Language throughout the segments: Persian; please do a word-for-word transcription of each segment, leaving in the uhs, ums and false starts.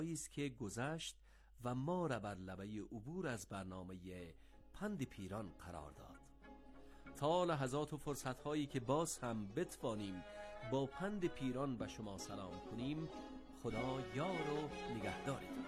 است که گذشت و ما را بر لبه عبور از برنامه پند پیران قرار داد. تا لحظات و فرصت‌هایی که باز هم بتوانیم با پند پیران به شما سلام کنیم، خدا یار و نگهدارتان.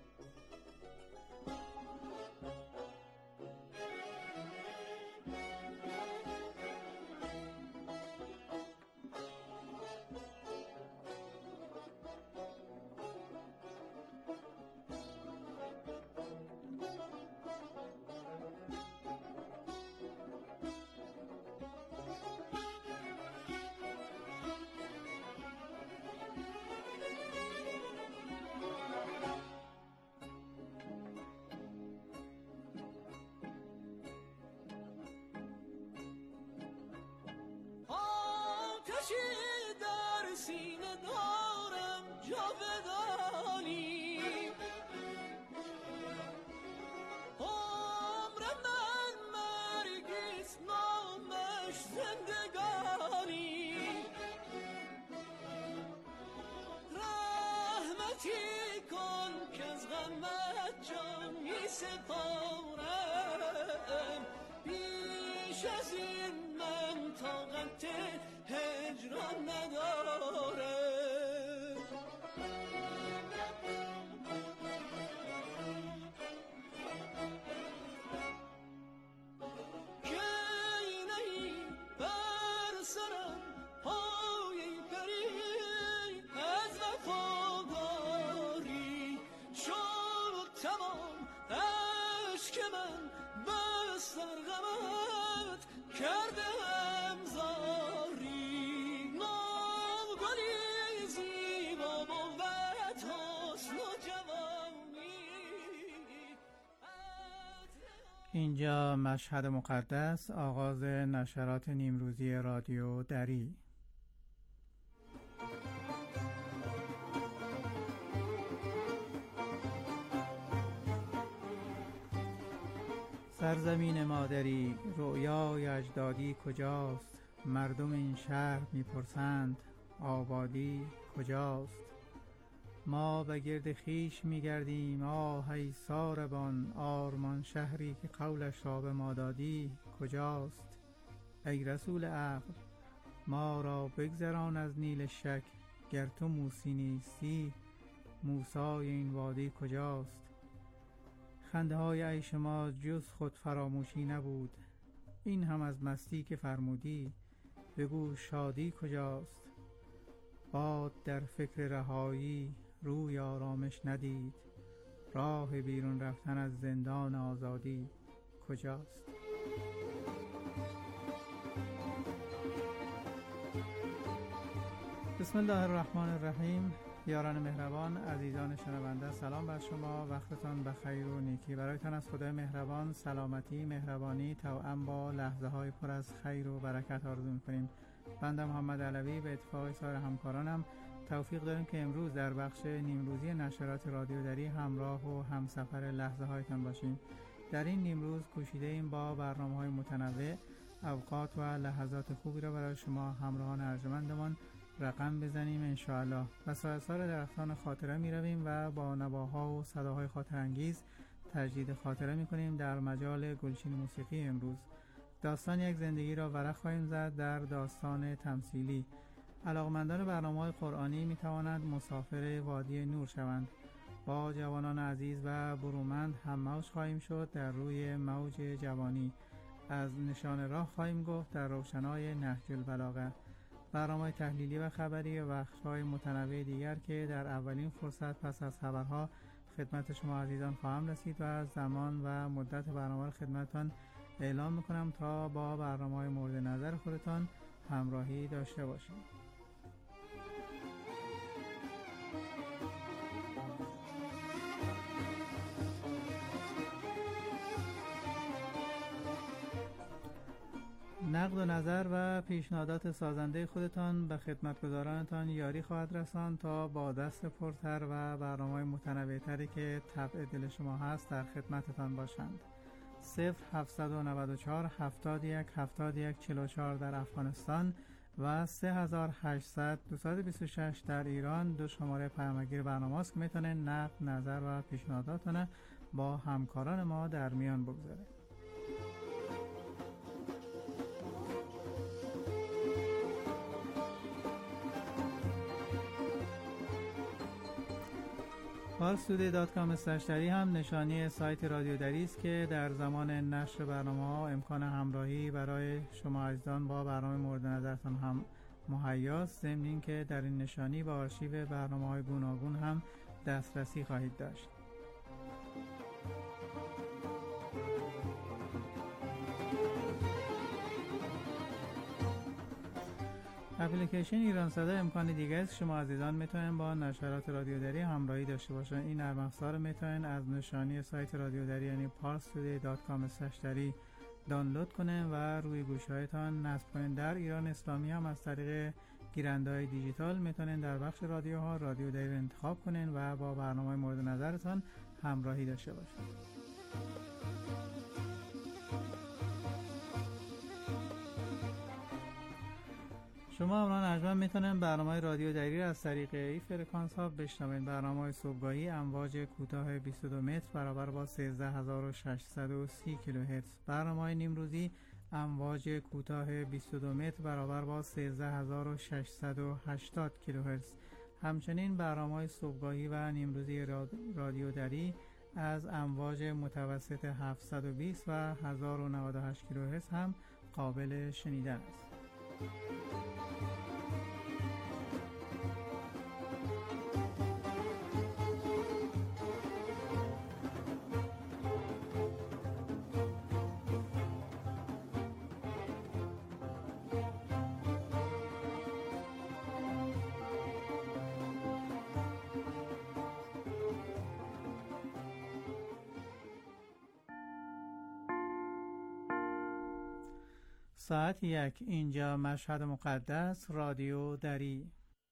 سپارم بیش از این من طاقت هجران ندارم. کی نهی بر سرم پای پری از وفاداری شد تمام عشق من بس در غمت کردم زاری. نوگلی زیبا بود حسن و جوانی. اینجا مشهد مقدس، آغاز نشرات نیمروزی رادیو دری. سرزمین مادری، رؤیای اجدادی کجاست؟ مردم این شهر میپرسند آبادی کجاست؟ ما به گرد خیش میگردیم آه ای ساربان، آرمان شهری که قولش را به ما دادی کجاست؟ ای رسول عقل ما را بگذران از نیل شک، گر تو موسی نیستی موسای این وادی کجاست؟ خنده های عیش ما جز خود فراموشی نبود، این هم از مستی که فرمودی بگو شادی کجاست؟ باد در فکر رهایی روی آرامش ندید، راه بیرون رفتن از زندان آزادی کجاست؟ بسم الله الرحمن الرحیم. یاران مهربان، عزیزان شنونده، سلام بر شما، وقتتان بخیر و نیکی. برایتان از خدای مهربان سلامتی، مهربانی توأم با لحظه های پر از خیر و برکت آرزو می‌کنیم. بنده محمد علوی به اتفاق سایر همکارانم توفیق داریم که امروز در بخش نیمروزی نشرات رادیو دری همراه و همسفر لحظه هایتان باشیم. در این نیمروز کوشیده ایم با برنامه‌های متنوع اوقات و لحظات خوبی را برای شما همراهان ارجمندمان رقم بزنیم انشاءالله. و سایسار درختان خاطره می رویم و با نواها و صداهای خاطرانگیز تجدید خاطره می کنیم. در مجال گلچین موسیقی امروز داستان یک زندگی را ورق خواهیم زد در داستان تمثیلی. علاقمندان برنامه‌های قرآنی می توانند مسافر وادی نور شوند. با جوانان عزیز و برومند هم موج خواهیم شد در روی موج جوانی. از نشان راه خواهیم گفت در روشنای نهج البلاغه. برنامه تحلیلی و خبری و بخش‌های متنوع دیگر که در اولین فرصت پس از خبرها خدمت شما عزیزان خواهم رسید و زمان و مدت برنامه را خدمتتان اعلام میکنم تا با برنامه‌های مورد نظر خودتان همراهی داشته باشید. نقد و نظر و پیشنهادات سازنده خودتان به خدمتگزارانتان یاری خواهد رساند تا با دست پرتر و برنامه‌های متنوع‌تری که طبع دل شما هست در خدمتتان باشند. صفر هفتصد و نود و چهار هفتاد و یک هفتاد و یک چهل و چهار در افغانستان و سه هزار و هشتصد دویست و بیست و شش در ایران دو شماره پیامگیر برنامه است که میتونن نقد، نظر و پیشنهاداتونه با همکاران ما در میان بگذاره. پارس تودی دات کام اسلش دری هم نشانی سایت رادیو دری است که در زمان نشر برنامه ها امکان همراهی برای شما عزیزان با برنامه مورد نظرتان هم مهیاست، ضمن اینکه در این نشانی با آرشیو برنامه‌های گوناگون هم دسترسی خواهید داشت. اپلیکیشن ایران صدا امکان دیگه است. شما عزیزان میتونن با نشرات رادیو دری همراهی داشته باشن. این نرم افزار میتونن از نشانی سایت رادیو دری یعنی پارس تودی دات کام اسلش دری دانلود کنن و روی گوشی‌هایتان نصب کنن. در ایران اسلامی هم از طریق گیرنده‌های دیجیتال میتونن در بخش رادیوها رادیو دری رو انتخاب کنن و با برنامه مورد نظرتان همراهی داشته باشن. شما همراهان ارجمند میتونن برنامه رادیو دری را از طریق این فرکانس ها بشنوید. برنامه صبحگاهی امواج کوتاه بیست و دو متر برابر با سیزده هزار و ششصد و سی کیلوهرتز، برنامه نیمروزی امواج کوتاه بیست و دو متر برابر با سیزده هزار و ششصد و هشتاد کیلوهرتز. همچنین برنامه صبحگاهی و نیمروزی رادیو دری از امواج متوسط هفتصد و بیست و هزار و نود و هشت کیلوهرتز هم قابل شنیدن است. ساعت یک، اینجا مشهد مقدس، رادیو دری.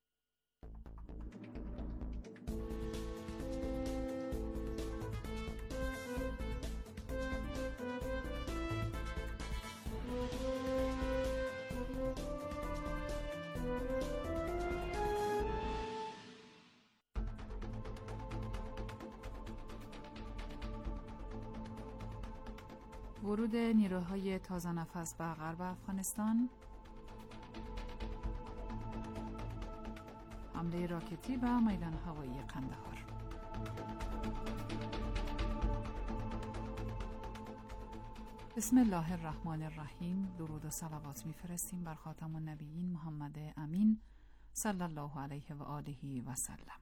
ورود نیروهای تازه نفس به غرب افغانستان، حمله راکتی به میدان هوایی قندهار. بسم الله الرحمن الرحیم. درود و صلوات میفرستیم بر خاتم النبیین محمد امین صلی الله علیه و آله و سلم.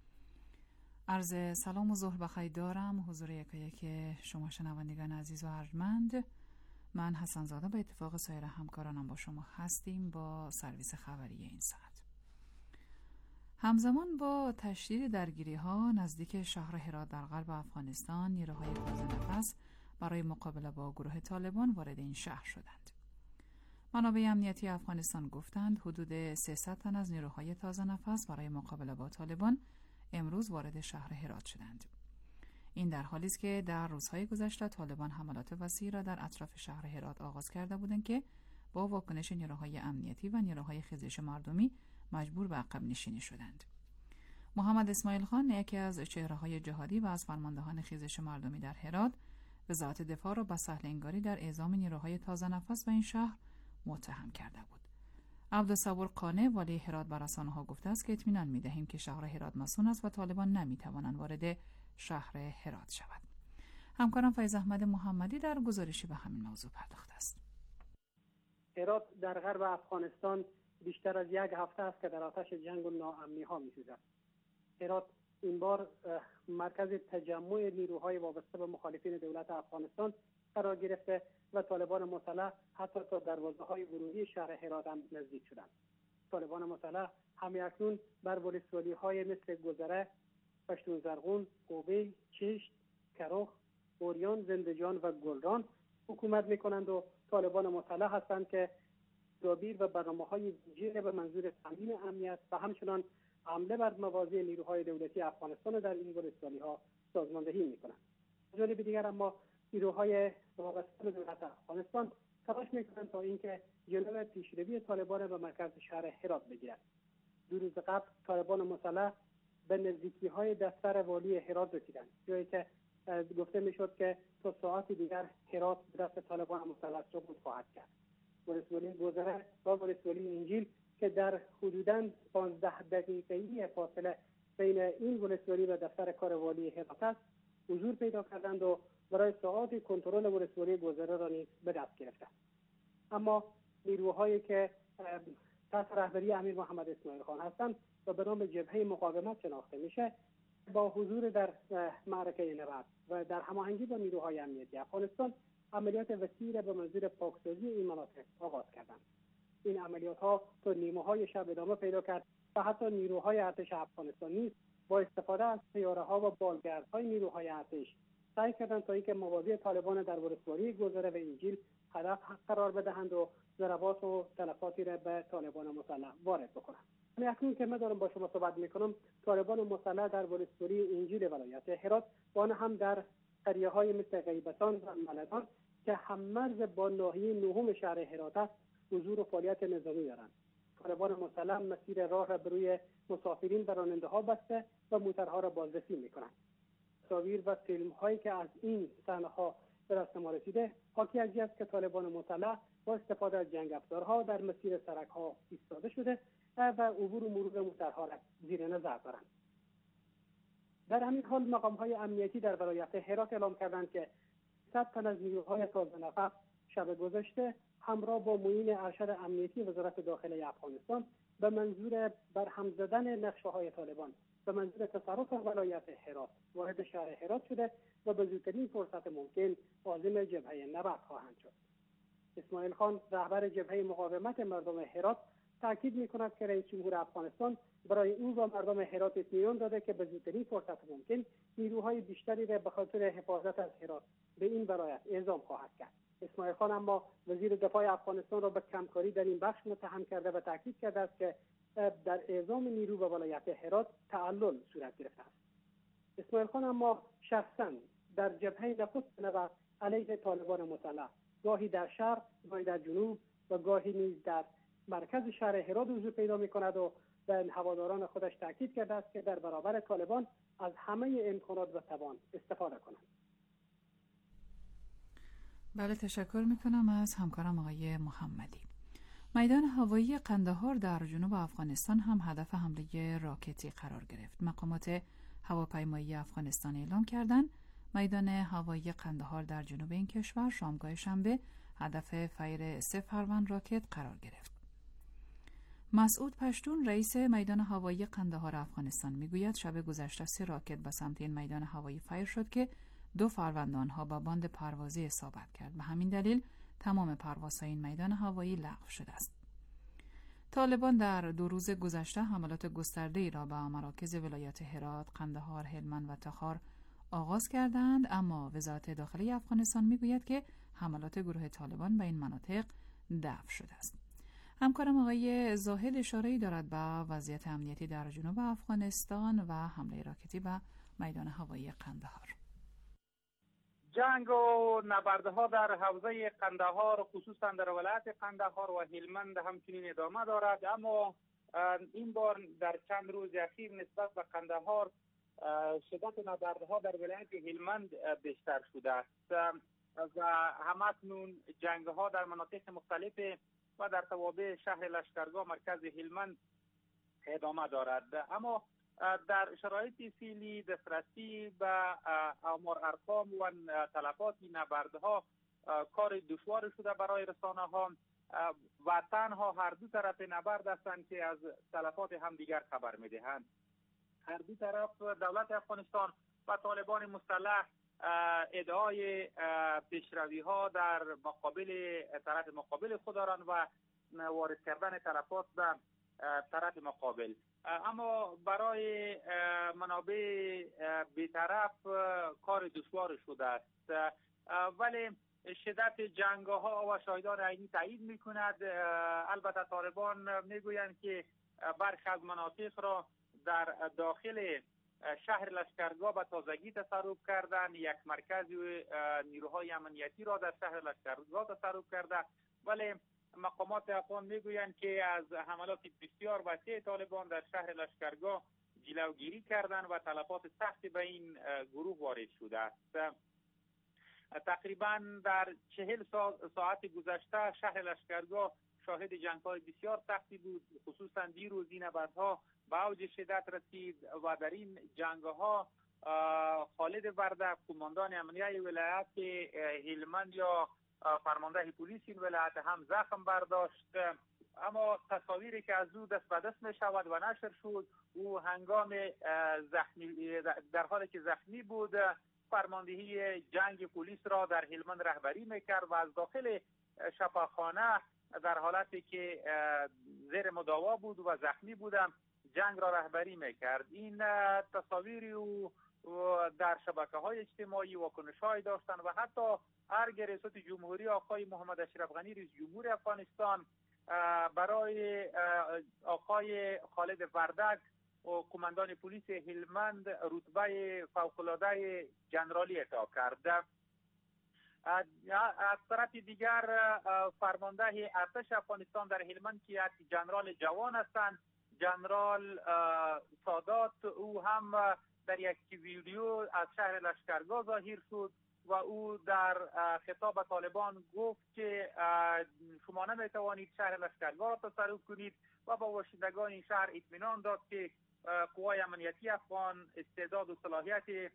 عرض سلام و ظهر بخیر دارم حضور یکا یک شما شنوندگان عزیز و ارجمند. من حسن زاده به اتفاق سایر همکارانم با شما هستیم با سرویس خبری این ساعت. همزمان با تشدید درگیری ها نزدیک شهر هرات در غرب افغانستان، نیروهای تازه نفس برای مقابله با گروه طالبان وارد این شهر شدند. منابع امنیتی افغانستان گفتند حدود سیصد تن از نیروهای تازه نفس برای مقابله با طالبان امروز وارد شهر هرات شدند. این در حالی است که در روزهای گذشته طالبان حملات وسیعی را در اطراف شهر هرات آغاز کرده بودند که با واکنش نیروهای امنیتی و نیروهای خیزش مردمی مجبور به عقب نشینی شدند. محمد اسماعیل خان، یکی از چهره‌های جهادی و از فرماندهان خیزش مردمی در هرات، وزارت دفاع را به سهل انگاری در اعزام نیروهای تازه نفس به این شهر متهم کرده بود. عبدالصبور قانع، والی هرات، بر رسانه‌ها گفته است که اطمینان می‌دهیم که شهر هرات مصون است و طالبان نمی‌توانند وارد شهر هرات شود. همکارم فیض احمد محمدی در گزارشی به همین موضوع پرداخته است. هرات در غرب افغانستان بیشتر از یک هفته است که در آتش جنگ و ناامنی‌ها می‌سوزد. هرات این بار مرکز تجمع نیروهای وابسته به مخالفین دولت افغانستان قرار گرفته و طالبان مسلح حتی تا دروازه‌های ورودی شهر هرات هم نزدیک شدند. طالبان مسلح همیکنون بر ولسوالی‌های مثل گذره، پشتون زرغون، قوبیل، چشت، کرخ، اوریان، زندجان و گلران حکومت می‌کنند و طالبان مسلح هستند که تدابیر و برنامه‌های ویژه به منظور تامین امنیت و همچنان حمله بر مواضع نیروهای دولتی افغانستان در این ولسوالی‌ها سازماندهی می‌کنند. از جانب دیگر اما نیروهای وابسته به دولت افغانستان تلاش میکنند تا اینکه جلوی پیشروی طالبان به مرکز شهر هرات بگیرد. دو روز قبل طالبان مسلح به نزدیکی های دفتر والی هرات رسیدند، جایی که گفته میشد که تا ساعت دیگر هرات به دست طالبان مسلح سقوط خواهد کرد. ولسوالی گذره و ولسوالی انجیل که در حدوداً پانزده دقیقه‌ای فاصله بین این ولسوالی و دفتر کار والی هرات است، حضور پیدا کردند و برای ساعات کنترل ولسوالی گذره را نیز به دست گرفتند. اما نیروهایی که تحت رهبری امیر محمد اسماعیل خان هستند و به نام جبهه مقاومت شناخته میشه، با حضور در معرکه نبرد و در هماهنگی با نیروهای امنیتی افغانستان عملیات وسیعی را به منظور پاکسازی این مناطق آغاز کردند. این عملیات ها تا نیمه های شب ادامه پیدا کرد و حتی نیروهای ارتش افغانستان نیز با استفاده از سیاره ها و بالگردهای نیروهای ارتش سعی کردند تا اینکه موازی طالبان در ولسوالی گذره و انجیل هدف قرار بدهند و ضربات و تلفاتی را به طالبان مسلح وارد بکنند. اکنون که من دارم با شما صحبت میکنم، طالبان مسلح در ولسوالی انجیل ولایت هرات و آن هم در قریه های مثل غیبتان و ملدان که هم مرز با ناحیه نهم شهر هرات است حضور و فعالیت نظامی دارند. طالبان مسلح مسیر راه را بروی مسافرین و راننده ها بسته و موترها را بازرسی میکنند. تصاویر و فیلم هایی که از این صحنه ها به دست ما رسیده حاکی از این است که طالبان مسلح با استفاده از جنگ افزارها در مسیر سرک ها ایستاده شده و عبور و مرور موترها را زیر نظر دارند. در همین حال مقام های امنیتی در ولایت هرات اعلام کردند که صد تن از نیروهای تازه نفس شب گذشته همراه با معین ارشد امنیتی وزارت داخله افغانستان به منظور برهم زدن نقشه‌های طالبان به منظور تصرف ولایت هرات وارد شهر هرات شده و به زودترین فرصت ممکن عازم جبهه نبرد خواهند شد. اسماعیل خان رهبر جبهه مقاومت مردم هرات تاکید می‌کند که رئیس جمهور افغانستان برای او و مردم هرات اطمینان داده که به زودترین فرصت ممکن نیروهای بیشتری را به خاطر حفاظت از هرات به این ولایت اعزام خواهد کرد. اسماعیل خان اما وزیر دفاع افغانستان را به کمکاری در این بخش متهم کرده و تاکید کرده است که در اعزام نیرو به ولایت هرات تعلل صورت گرفته است. اسماعیل خان اما شخصا در جبهه نخست نبرد علیه طالبان مسلح گاهی در شرق، گاهی در جنوب و گاهی نیز در مرکز شهر هرات حضور پیدا می‌کند و به هواداران خودش تاکید کرده است که در برابر طالبان از همه امکانات و توان استفاده کنند. بله، تشکر میکنم از همکارم آقای محمدی. میدان هوایی قندهار در جنوب افغانستان هم هدف حمله راکتی قرار گرفت. مقامات هواپیمایی افغانستان اعلام کردند میدان هوایی قندهار در جنوب این کشور شامگاه شنبه هدف فیر سه فروند راکت قرار گرفت. مسعود پشتون رئیس میدان هوایی قندهار افغانستان میگوید شب گذشته سه راکت به سمت این میدان هوایی فیر شد که دو فروند آنها با باند پروازی اصابت کرد. به همین دلیل تمام پروازهای این میدان هوایی لغو شده است. طالبان در دو روز گذشته حملات گسترده‌ای را به مراکز ولایات هرات، قندهار، هلمند و تخار آغاز کردند، اما وزارت داخله افغانستان میگوید که حملات گروه طالبان به این مناطق دفع شده است. همکارم آقای زاهد اشاره‌ای دارد به وضعیت امنیتی در جنوب افغانستان و حمله راکتی به میدان هوایی قندهار. جنگ و نبردها در حوزه قندهار خصوصا در ولایت قندهار و هلمند همچنین ادامه دارد، اما این بار در چند روز اخیر نسبت به قندهار شدت نبردها در ولایت هلمند بیشتر شده است و همکنون جنگ ها در مناطق مختلف و در توابع شهر لشکرگاه مرکز هلمند ادامه دارد. اما در شرایط فعلی دسترسی به آمار ارقام و تلفات نبردها کار دشوار شده برای رسانه ها و تنها هر دو طرف نبرد هستند که از تلفات همدیگر خبر میدهند. هر دو طرف دولت افغانستان و طالبان مسلح ادعای پیشروی ها در مقابل طرف مقابل خود دارند و وارد کردن تلفات به طرف مقابل، اما برای منابع بی‌طرف کار دشوار شده است. ولی شدت جنگ ها و شاهدان عینی تایید میکند. البته طالبان میگویند که برخی از مناطق را در داخل شهر لشکرگاه به تازگی تصرف کردن، یک مرکز نیروهای امنیتی را در شهر لشکرگاه تصرف کرده، ولی مقامات افغان میگویند که از حملات بسیار وسیع طالبان در شهر لشکرگاه جلوگیری کردند و تلفات سختی به این گروه وارد شده است. تقریبا در چهل ساعت گذشته شهر لشکرگاه شاهد جنگ‌های بسیار سختی بود، خصوصا دیروز این نبردها به اوج شدت رسید و در این جنگ‌ها خالد وردک، قماندان امنیه ولایت هلمند یا فرمانده پلیس این ولایت هم زخم برداشت، اما تصاویری که از او دست به دست می شود و نشر شد، او هنگام زخمی در حالی که زخمی بود فرماندهی جنگ پلیس را در هلمند رهبری میکرد و از داخل شفاخانه در حالتی که زیر مداوا بود و زخمی بودم جنگ را رهبری میکرد. این تصاویری او در شبکه‌های اجتماعی واکنش‌های داشتند و حتی ارگ ریاست جمهوری آقای محمد اشرف غنی رئیس جمهور افغانستان برای آقای خالد وردک و قماندان پلیس هلمند رتبه فوق‌العاده جنرالی اعطا کرد. از طرف دیگر فرمانده ارتش افغانستان در هلمند که یک جنرال جوان هستند، جنرال سادات، او هم در یک ویدیو از شهر لشکرگاه ظاهر شد و او در خطاب طالبان گفت که شما نمیتوانید شهر لشکرگاه را تصرف کنید و با باشندگان این شهر اطمینان داد که قوای امنیتی افغان استعداد و صلاحیت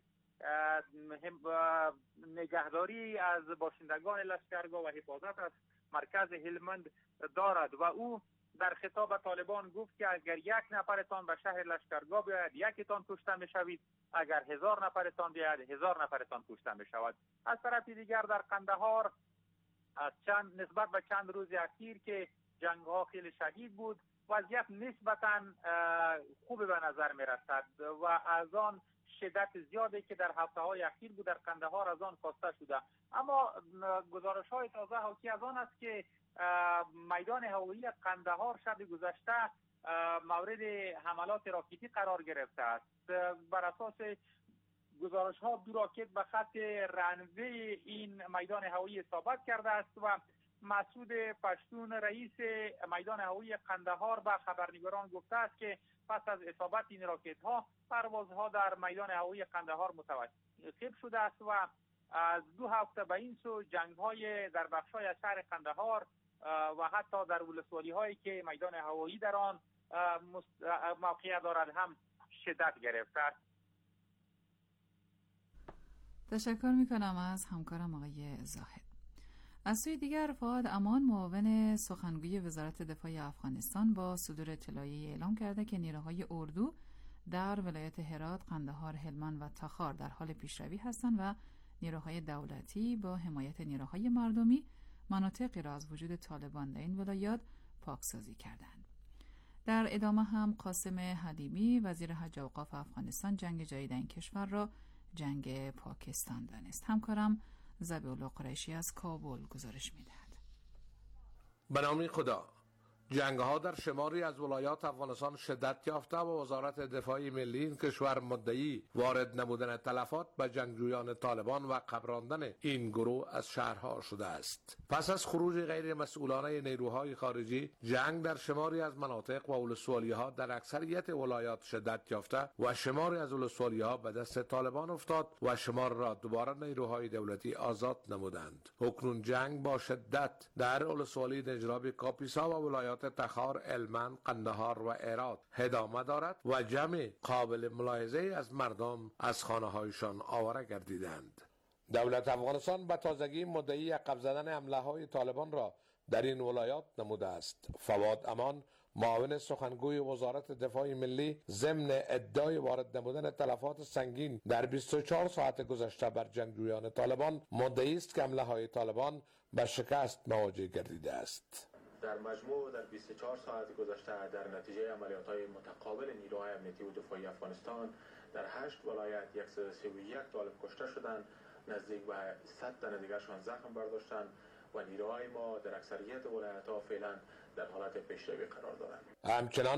نگهداری از باشندگان لشکرگاه و حفاظت از مرکز هلمند دارد و او در خطاب طالبان گفت که اگر یک نفرتان به شهر لشکرگاه بیاید یکتان کشته میشوید، اگر هزار نفرتان بیاید هزار نفرتان کشته میشود. از طرف دیگر در قندهار از چند نسبت به چند روز اخیر که جنگ ها خیلی شدید بود، وضعیت نسبتا خوب به نظر می رسد و از آن شدت زیادی که در هفته های اخیر بود در قندهار از آن کاسته شده. اما گزارش های تازه حاکی از آن است که میدان هوایی قندهار شب گذشته مورد حملات راکتی قرار گرفته است. بر اساس گزارش ها دو راکت به خط رنوی این میدان هوایی اصابت کرده است و مسعود پشتون رئیس میدان هوایی قندهار به خبرنگاران گفته است که پس از اصابت این راکت ها پروازها در میدان هوایی قندهار متوقف شده است و از دو هفته به این سو جنگ های در بخش های شهر قندهار و حتی در ولسوالی هایی که میدان هوایی در آن موقعیت دارد هم شدت گرفته است. تشکر میکنم از همکارم آقای زاهد. از سوی دیگر فؤاد امان معاون سخنگوی وزارت دفاع افغانستان با صدور اطلاعیه اعلام کرده که نیروهای اردو در ولایت هرات، قندهار، هلمند و تخار در حال پیشروی هستند و نیروهای دولتی با حمایت نیروهای مردمی مناطقی را از وجود طالبان در این ولایات پاکسازی کردند. در ادامه هم قاسم حلیمی وزیر حج و اوقاف افغانستان جنگ جدید این کشور را جنگ پاکستان دانست. همکارم ذبیح‌الله قریشی از کابل گزارش می‌دهد. به نام خدا، جنگ‌ها در شماری از ولایات افغانستان شدت یافته و وزارت دفاع ملی این کشور مدعی وارد نمودن تلفات به جنگجویان طالبان و قبراندن این گروه از شهرها شده است. پس از خروج غیر مسئولانه نیروهای خارجی، جنگ در شماری از مناطق و ولسوالی‌ها در اکثریت ولایات شدت یافته و شماری از ولسوالی‌ها به دست طالبان افتاد و شمار را دوباره نیروهای دولتی آزاد نمودند. اکنون جنگ با شدت در ولسوالی نجراب کاپیسا و ولایات تخار، هلمند، قندهار و هرات ادامه دارد و جمع قابل ملاحظه از مردم از خانه‌هایشان آواره گردیدند. دولت افغانستان به تازگی مدعی عقب زدن حمله‌های طالبان را در این ولایات نموده است. فؤاد امان معاون سخنگوی وزارت دفاع ملی ضمن ادعای وارد نمودن تلفات سنگین در بیست و چهار ساعت گذشته بر جنگجویان طالبان مدعی است که حمله‌های طالبان به شکست مواجه گردیده است. در مجموع در بیست و چهار ساعت گذشته در نتیجه عملیات‌های متقابل نیروهای امنیتی و دفاعی افغانستان در هشت ولایت صد و سی و یک طالب کشته شدند، نزدیک به صد تن دیگرشان زخم برداشتند و نیروهای ما در اکثریت ولایت‌ها فعلا در حالت پیشروی قرار دارند. همچنان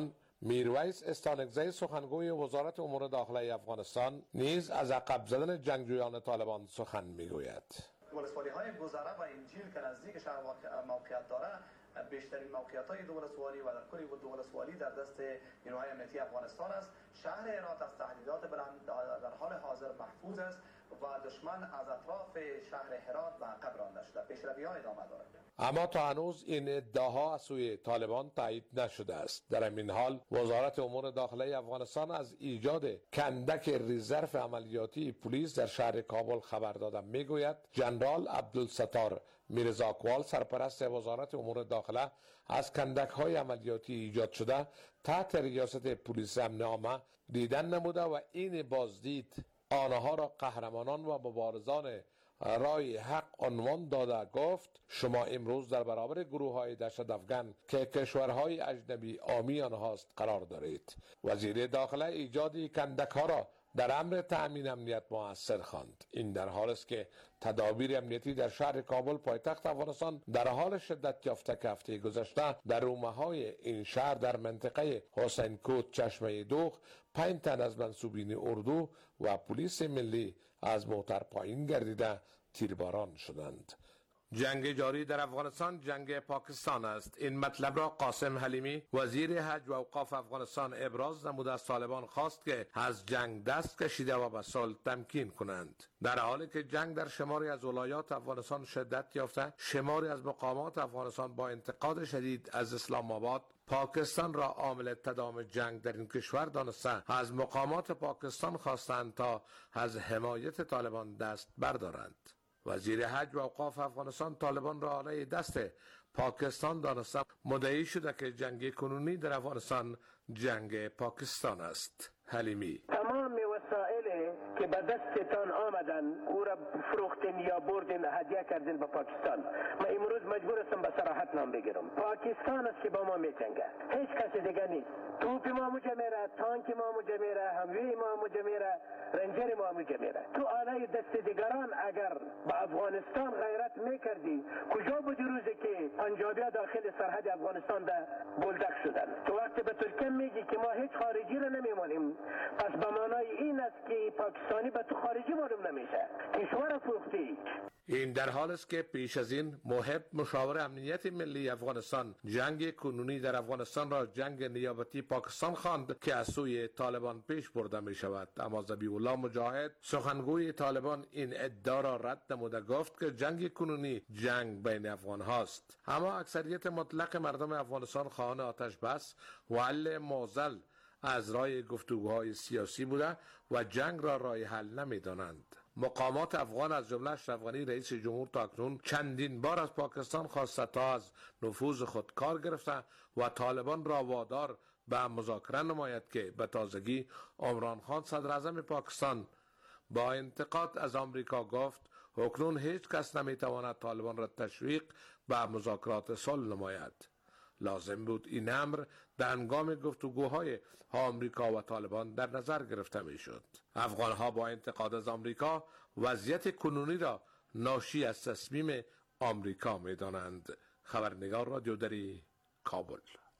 میرویس استانکزی سخنگوی وزارت امور داخله افغانستان نیز از عقب زدن جنگجویان طالبان سخن میگوید. ولسوالی های گذره و انجیل که نزدیک شهر موقعیت داره، بیشترین موقعیت های دو ولسوالی و در کل دو ولسوالی در دست نیروهای امنیتی افغانستان است. شهر هرات از تهدیدات بلند در حال حاضر محفوظ است و دشمن از اطراف شهر هرات به عقب رانده شده. پیشروی‌ها ادامه دارد. اما تا هنوز این ادعاها از سوی طالبان تایید نشده است. در این حال وزارت امور داخله افغانستان از ایجاد کندک رزرو عملیاتی پلیس در شهر کابل خبر داده. میگوید جنرال عبدالستار میرزاکوال سرپرست وزارت امور داخله از کندک های عملیاتی ایجاد شده تحت ریاست پلیس امن عامه دیدن نموده و این بازدید آنها را قهرمانان و مبارزان رای حق عنوان داده. گفت شما امروز در برابر گروه های دهشت افغان که کشورهای اجنبی عامی آنهاست قرار دارید. وزیر داخله ایجاد کندک ها را در امر تأمین امنیت مؤثر خواند. این در حال است که تدابیر امنیتی در شهر کابل پایتخت افغانستان در حال شدت یافته که هفته گذشته در رومه‌های این شهر در منطقه حسین کوت چشمه دوغ پنج تن از منسوبین اردو و پلیس ملی از موتر پایین گردیده تیرباران شدند. جنگ جاری در افغانستان جنگ پاکستان است. این مطلب را قاسم حلیمی وزیر حج و اوقاف افغانستان ابراز نموده از طالبان خواست که از جنگ دست کشیده و به صلح تمکین کنند. در حالی که جنگ در شماری از ولایات افغانستان شدت یافته، شماری از مقامات افغانستان با انتقاد شدید از اسلام آباد پاکستان را عامل تداوم جنگ در این کشور دانسته از مقامات پاکستان خواستند تا از حمایت طالبان دست بردارند. وزیر حج و اوقاف افغانستان طالبان را علیه دست پاکستان دانسته مدعی شده که جنگ کنونی در افغانستان جنگ پاکستان است. حلیمی تمام وسایل که به دستتان آمدن او را فروختین یا بردین هدیه کردین به پاکستان. من امروز مجبور هستم به صراحت نام بگیرم. پاکستان است که با ما میجنگه، هیچ کس دیگه نیست. توپ ما موجه میره، تانک ما موجه میره، هموی ما موجه میره، رنجر ما موجه میره. تو آلای دست دیگران اگر به افغانستان غیرت میکردی کجا بود روزی که پنجابی داخل سرحد افغانستان ده بلدک شدن؟ تو وقتی به ترکیه میگی که ما هیچ خارجی رو نمیمانیم، پس به معنای این است که پاکستانی به تو خارجی معلوم نمیشه، کشور فروختی. این در حال است که پیش از این محب مشاور امنیت ملی افغانستان جنگ کنونی در افغانستان را جنگ نیابتی پاکستان خواند که از سوی طالبان پیش برده می شود. اما ذبیح الله مجاهد سخنگوی طالبان این ادعا را رد نموده گفت که جنگ کنونی جنگ بین افغان هاست. اما اکثریت مطلق مردم افغانستان خواهان آتش بس و حل معضل از راه گفتگوهای سیاسی بوده و جنگ را راه حل نمی دانند. مقامات افغان از جمله اشرف غنی رئیس جمهور تا اکنون چندین بار از پاکستان خواسته تا از نفوذ خود کار گرفته و طالبان را وادار به مذاکره نماید که به تازگی عمران خان صدر اعظم پاکستان با انتقاد از آمریکا گفت اکنون هیچ کس نمیتواند طالبان را تشویق به مذاکرات صلح نماید. لازم بود این امر در هنگام گفتگوهای آمریکا و طالبان در نظر گرفته میشد. افغانها با انتقاد از آمریکا وضعیت کنونی را ناشی از تصمیم آمریکا میدانند. خبرنگار رادیو دری کابل.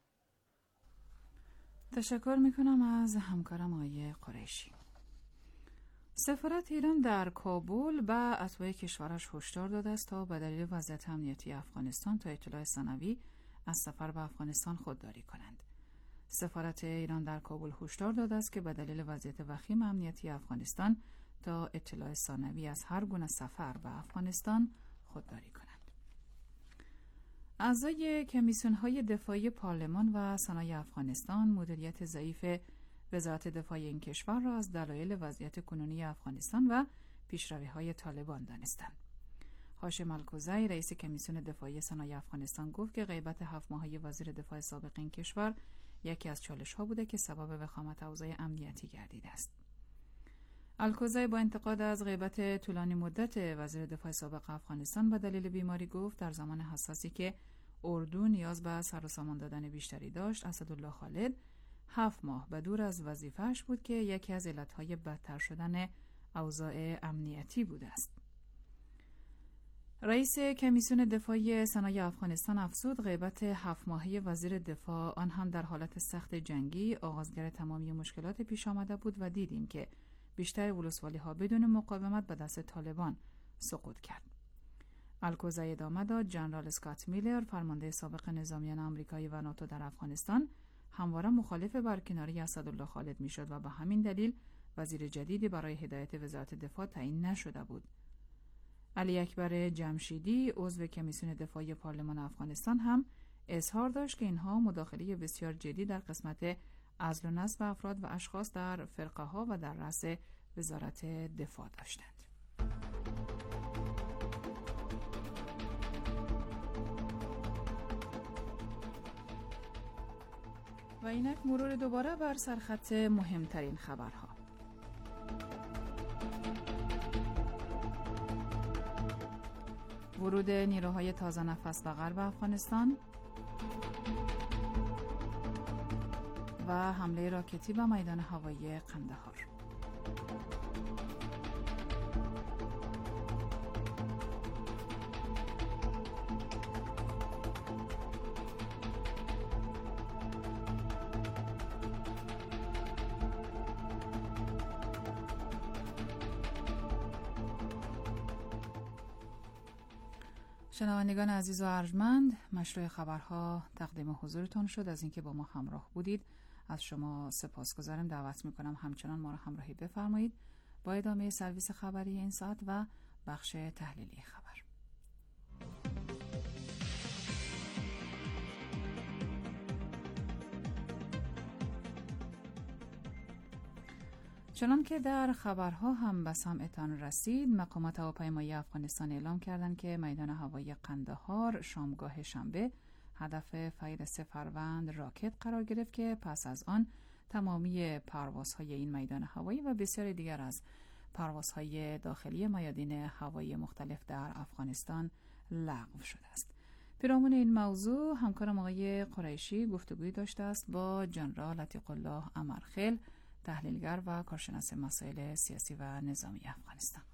تشکر میکنم از همکارم آقای قریشی. سفارت ایران در کابل به اتباع کشورش هشدار داده است تا به دلیل وضعیت امنیتی افغانستان تا اطلاع ثانوی از سفر به افغانستان خودداری کنند. سفارت ایران در کابل هشدار داده است که به دلیل وضعیت وخیم امنیتی افغانستان تا اطلاع ثانوی از هر گونه سفر به افغانستان خودداری کنند. اعضای کمیسیون‌های دفاعی پارلمان و سنای افغانستان مدیریت ضعیف وزارت دفاع این کشور را از دلایل وضعیت کنونی افغانستان و پیشروی‌های طالبان دانستند. هاشم الکوزی رئیس کمیسیون دفاعی سنای افغانستان گفت که غیبت هفت ماهه وزیر دفاع سابق این کشور یکی از چالش‌ها بوده که سبب وخامت اوضاع امنیتی گردیده است. الکوزی با انتقاد از غیبت طولانی مدت وزیر دفاع سابق افغانستان به دلیل بیماری گفت در زمان حساسی که اردو نیاز به سر و سامان دادن بیشتری داشت، اسدالله خالد هفت ماه به دور از وظیفه‌اش بود که یکی از علتهای بدتر شدن اوضاع امنیتی بوده است. رئیس کمیسیون دفاعی سنای افغانستان افزود غیبت هفت ماهه وزیر دفاع، آن هم در حالت سخت جنگی، آغازگر تمامی مشکلات پیش آمده بود و دیدیم که بیشتر ولسوالی ها بدون مقاومت به دست طالبان سقوط کرد. الکوزا ادامه داد جنرال اسکات میلر، فرمانده سابق نظامیان آمریکایی و ناتو در افغانستان، همواره مخالف برکناری اسدالله خالد میشد و به همین دلیل وزیر جدیدی برای هدایت وزارت دفاع تعیین نشده بود. علی اکبر جمشیدی، عضو کمیسیون دفاعی پارلمان افغانستان، هم اظهار داشت که اینها مداخله بسیار جدی در قسمت عزل و نصب افراد و اشخاص در فرقه ها و در رأس وزارت دفاع داشتند. و اینک مرور دوباره بر سرخط مهمترین خبرها. ورود نیروهای تازه نفس به غرب افغانستان و حمله راکتی به میدان هوایی قندهار. شنوندگان عزیز و ارجمند، مشروع خبرها تقدیم حضورتون شد. از اینکه با ما همراه بودید از شما سپاسگزارم. دعوت میکنم همچنان ما را همراهی بفرمایید با ادامه سرویس خبری این ساعت و بخش تحلیلی خبر. چنان که در خبرها هم به سمعتان رسید، مقامات هواپیمایی افغانستان اعلام کردند که میدان هوایی قندهار شامگاه شنبه هدف فیر سه فروند راکت قرار گرفت که پس از آن تمامی پروازهای این میدان هوایی و بسیاری دیگر از پروازهای داخلی میادین هوایی مختلف در افغانستان لغو شده است. پیرامون این موضوع همکارم آقای قریشی گفتگویی داشته است با جنرال عتیق الله امرخیل، تحلیلگر و کارشناس مسائل سیاسی و نظامی افغانستان.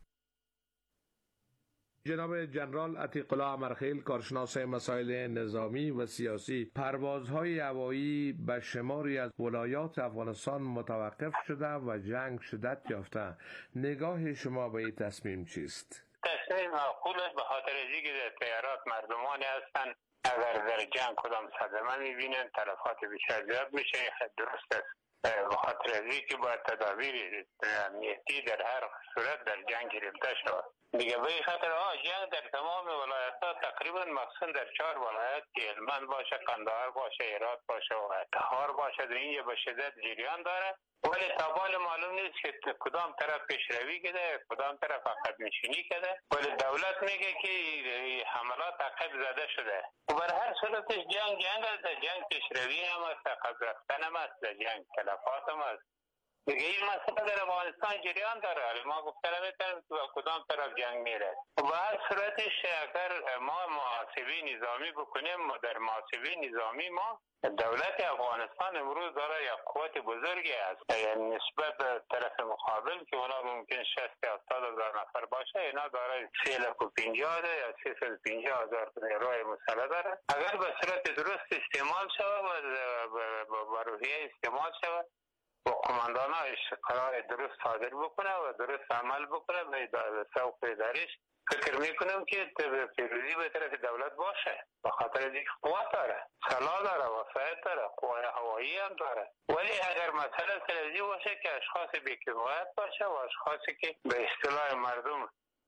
جناب جنرال عتیق الله امرخیل، کارشناس مسائل نظامی و سیاسی، پروازهای هوایی به شماری از ولایات افغانستان متوقف شده و جنگ شدت یافته. نگاه شما به این تصمیم چیست؟ تصمیم معقول است، به خاطر اینکه در تیارات مردمانی هستند. اگر در جنگ کدام صدمه می‌بینن تلفات بیشتر زیاد میشه. درست است، به خاطر اینکه باید تدابیر امنیتی در هر صورت در جنگ گرفته شود. دیگه به خاطر ها جنگ در تمام ولایت ها تقریبا مخصوصا در چهار ولایت که هلمند باشه، قندهار باشه، هرات باشه و تخار باشه، در این به شدت جریان داره. ولی تابال معلوم نیست که کدام طرف پیشروی کرده، کدام طرف عقب نشینی کرده. ولی دولت میگه که حملات عقب زده شده. و بر هر صورتش جنگ جنگ است، جنگ پیشروی هم است، عقب رفتن هم است، جنگ تلفات هم است. دیگه این مسئله در افغانستان جریان داره. ما گفتن میتونیم که کدام طرف جنگ میره. و به هر صورتش اگر ما محاسبه نظامی بکنیم، در محاسبه نظامی ما دولت افغانستان امروز داره یک قوت بزرگی است، یعنی نسبت به طرف مقابل که اونا ممکن شصت تا هفتاد هزار نفر باشه، اینا داره سه لک و پنجاه یا سیصد و پنجاه هزار نیروی مسلح داره. اگر به صورت درست استعمال شود و با روحیه استعمال شود و قمانداناش قرار درست صادر بکنه و درست عمل بکنه به سوق اداریش، فکر میکنم که پیروزی به طرف دولت باشه. به خاطر اینکه قوت داره، سلاح داره، وسایل داره، قوای هوایی هم داره. ولی اگر مسئله سرزی باشه که اشخاص بی‌کفایت باشه و اشخاصی که به اصطلاح مردم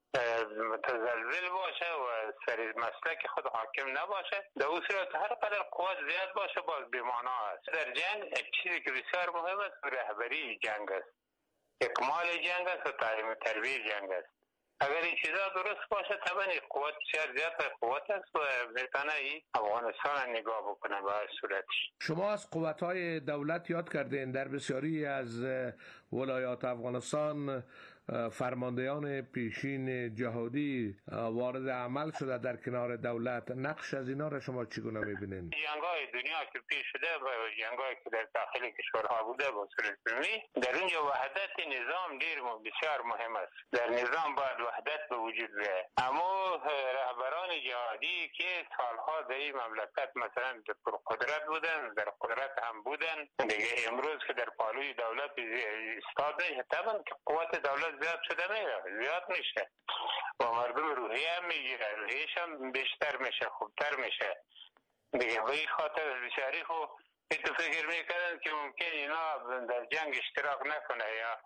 متزلزل باشه و سر مسلک خود حاکم نباشه، در اون صورت هر قدر قوت زیاد باشه باز بی‌معنا است. در جنگ چیزی که بسیار مهم است رهبری جنگ است، اکمال جنگ است و تعلیم تربیت جنگ است. اگر این چیزا درست باشه طبعا قوت بسیار زیاد قوت است و میتونه این افغانستان نگاه بکنه به هر صورتش. شما از قوت‌های دولت یاد کردین. در بسیاری از ولایات افغانستان فرماندهان پیشین جهادی وارد عمل شده در کنار دولت، نقش از اینا را شما چگونه میبینید؟ جنگ‌های دنیا که پیش شده و جنگ‌هایی که در داخل کشورها بوده با صورت عمومی، در اونجا وحدت نظام دیر بسیار مهم است. در نظام باید وحدت به وجود بیاید. اما رهبران جهادی که سالها در این مملکت مثلا در قدرت بودن، در قدرت هم بودن، دیگه امروز که در پالوی دولت استاد میشه، طبعا که قوت دولت زیاد شده میره، زیاد میشه و مردم روحیه هم میگیره، روحیش هم بیشتر میشه، خوبتر میشه دیگه. به این خاطر بسیاری خو تو فکر میکردن که ممکن اینا در جنگ اشتراک نکنه یا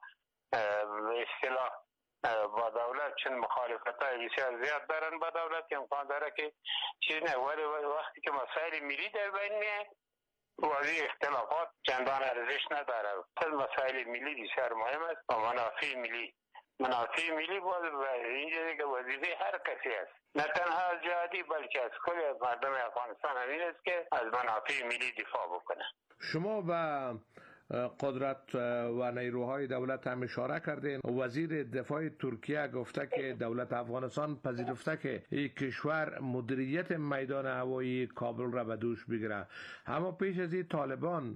به اصطلاح با دولت، چون مخالفت های بسیار زیاد دارن با دولت، امکان داره که چیز نه، ولی وقتی که مسائل ملی در بین میه واضح اختلافات چندان ارزش نداره. مسائل ملی بسیار مهم است و منافع ملی منافع ملی باید و اینجا دیگه وظیفه هر کسی است، نه تنها از جهادی بلکه از کل مردم افغانستان همین است که از منافع ملی دفاع بکنه. شما و قدرت و نیروهای دولت هم اشاره کردین. وزیر دفاع ترکیه گفته که دولت افغانستان پذیرفته که این کشور مدیریت میدان هوایی کابل را به دوش بگیره، اما پیش از این طالبان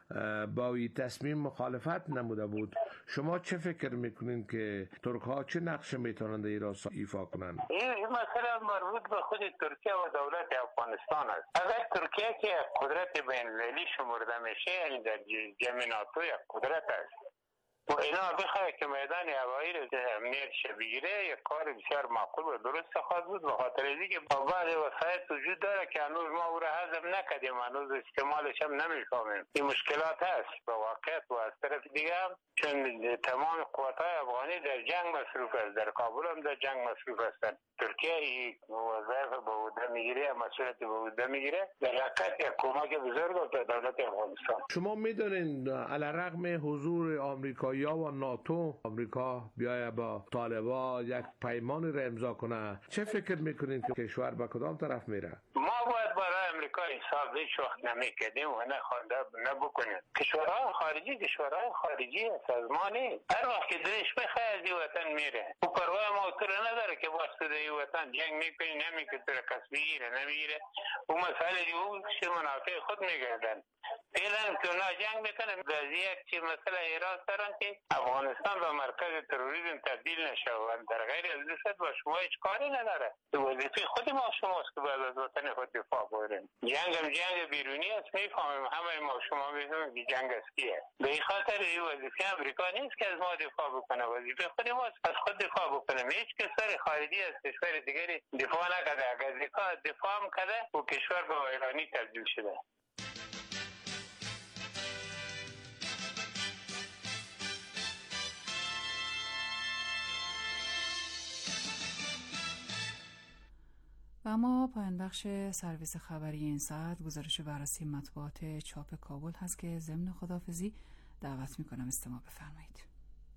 با این تصمیم مخالفت نموده بود. شما چه فکر میکنین که ترک ها چه نقش میتونند این را ایفا کنند؟ این مسئله مربوط به خود ترکیه و دولت افغانستان است. اگر ترکیه که قدرت بین المللی شمرده میشه، یعنی در جمع ناتو یک قدرت است و اینا بخواه که میدان هوایی را امنیتش بگیره، یک کار بسیار معقول و درست خواهد بود، به خاطر اینکه با بعض وسایل وجود داره که هنوز ما او را هضم نکردیم، هنوز استعمالش هم نمیفهمیم. این مشکلات هست به واقعیت. و از طرف دیگه هم چون تمام قوت‌های افغانی در جنگ مصروف است، در کابل هم در جنگ مصروف هستند، ترکیه این وظایف به عهده میگیره، مسئولیت به عهده میگیره، در حقیقت یک کمک بزرگ به دولت افغانستان. شما میدونید علیرغم حضور آمریکایی و ناتو، آمریکا بیاید با طالبان یک پیمانی را امضا کنه، چه فکر میکنید که کشور به کدام طرف میره؟ ما باید برای امریکا حساب هیچ وقت نمیکردیم و نخوانده نبکنیم. کشورهای خارجی کشورهای خارجی است، از ما نیست. هر وقت که دلش بخواه از این وطن میره و پروای موتور نداره که واسه در این وطن جنگ میکنی نمیکنی، کس بگیره نمیگیره و مسئله دیگه که منافع خود میگردن. فعلا که اونا جنگ میکنن در یک چی مسئله ایراز دارن که افغانستان به مرکز تروریسم تبدیل نشه و در غیر از دوست با شما هیچ کاری نداره. وظیفه خود ما شماست که باید از وطن خود دفاع کنیم. جنگ هم جنگ بیرونی است، میفهمیم همه ما شما میفهمیم که جنگ است کیه. به این خاطر این وظیفه امریکا نیست که از ما دفاع بکنه، وظیفه خود ماست از خود دفاع بکنیم. هیچ کشور خارجی از کشور دیگری دفاع نکرده. اگر دفاع هم کرده و کشور به ویرانی تبدیل شده. و اما پایان بخش سرویس خبری این ساعت گزارش بررسی مطبوعات چاپ کابل هست که ضمن خداحافظی دعوت میکنم استماع بفرمایید.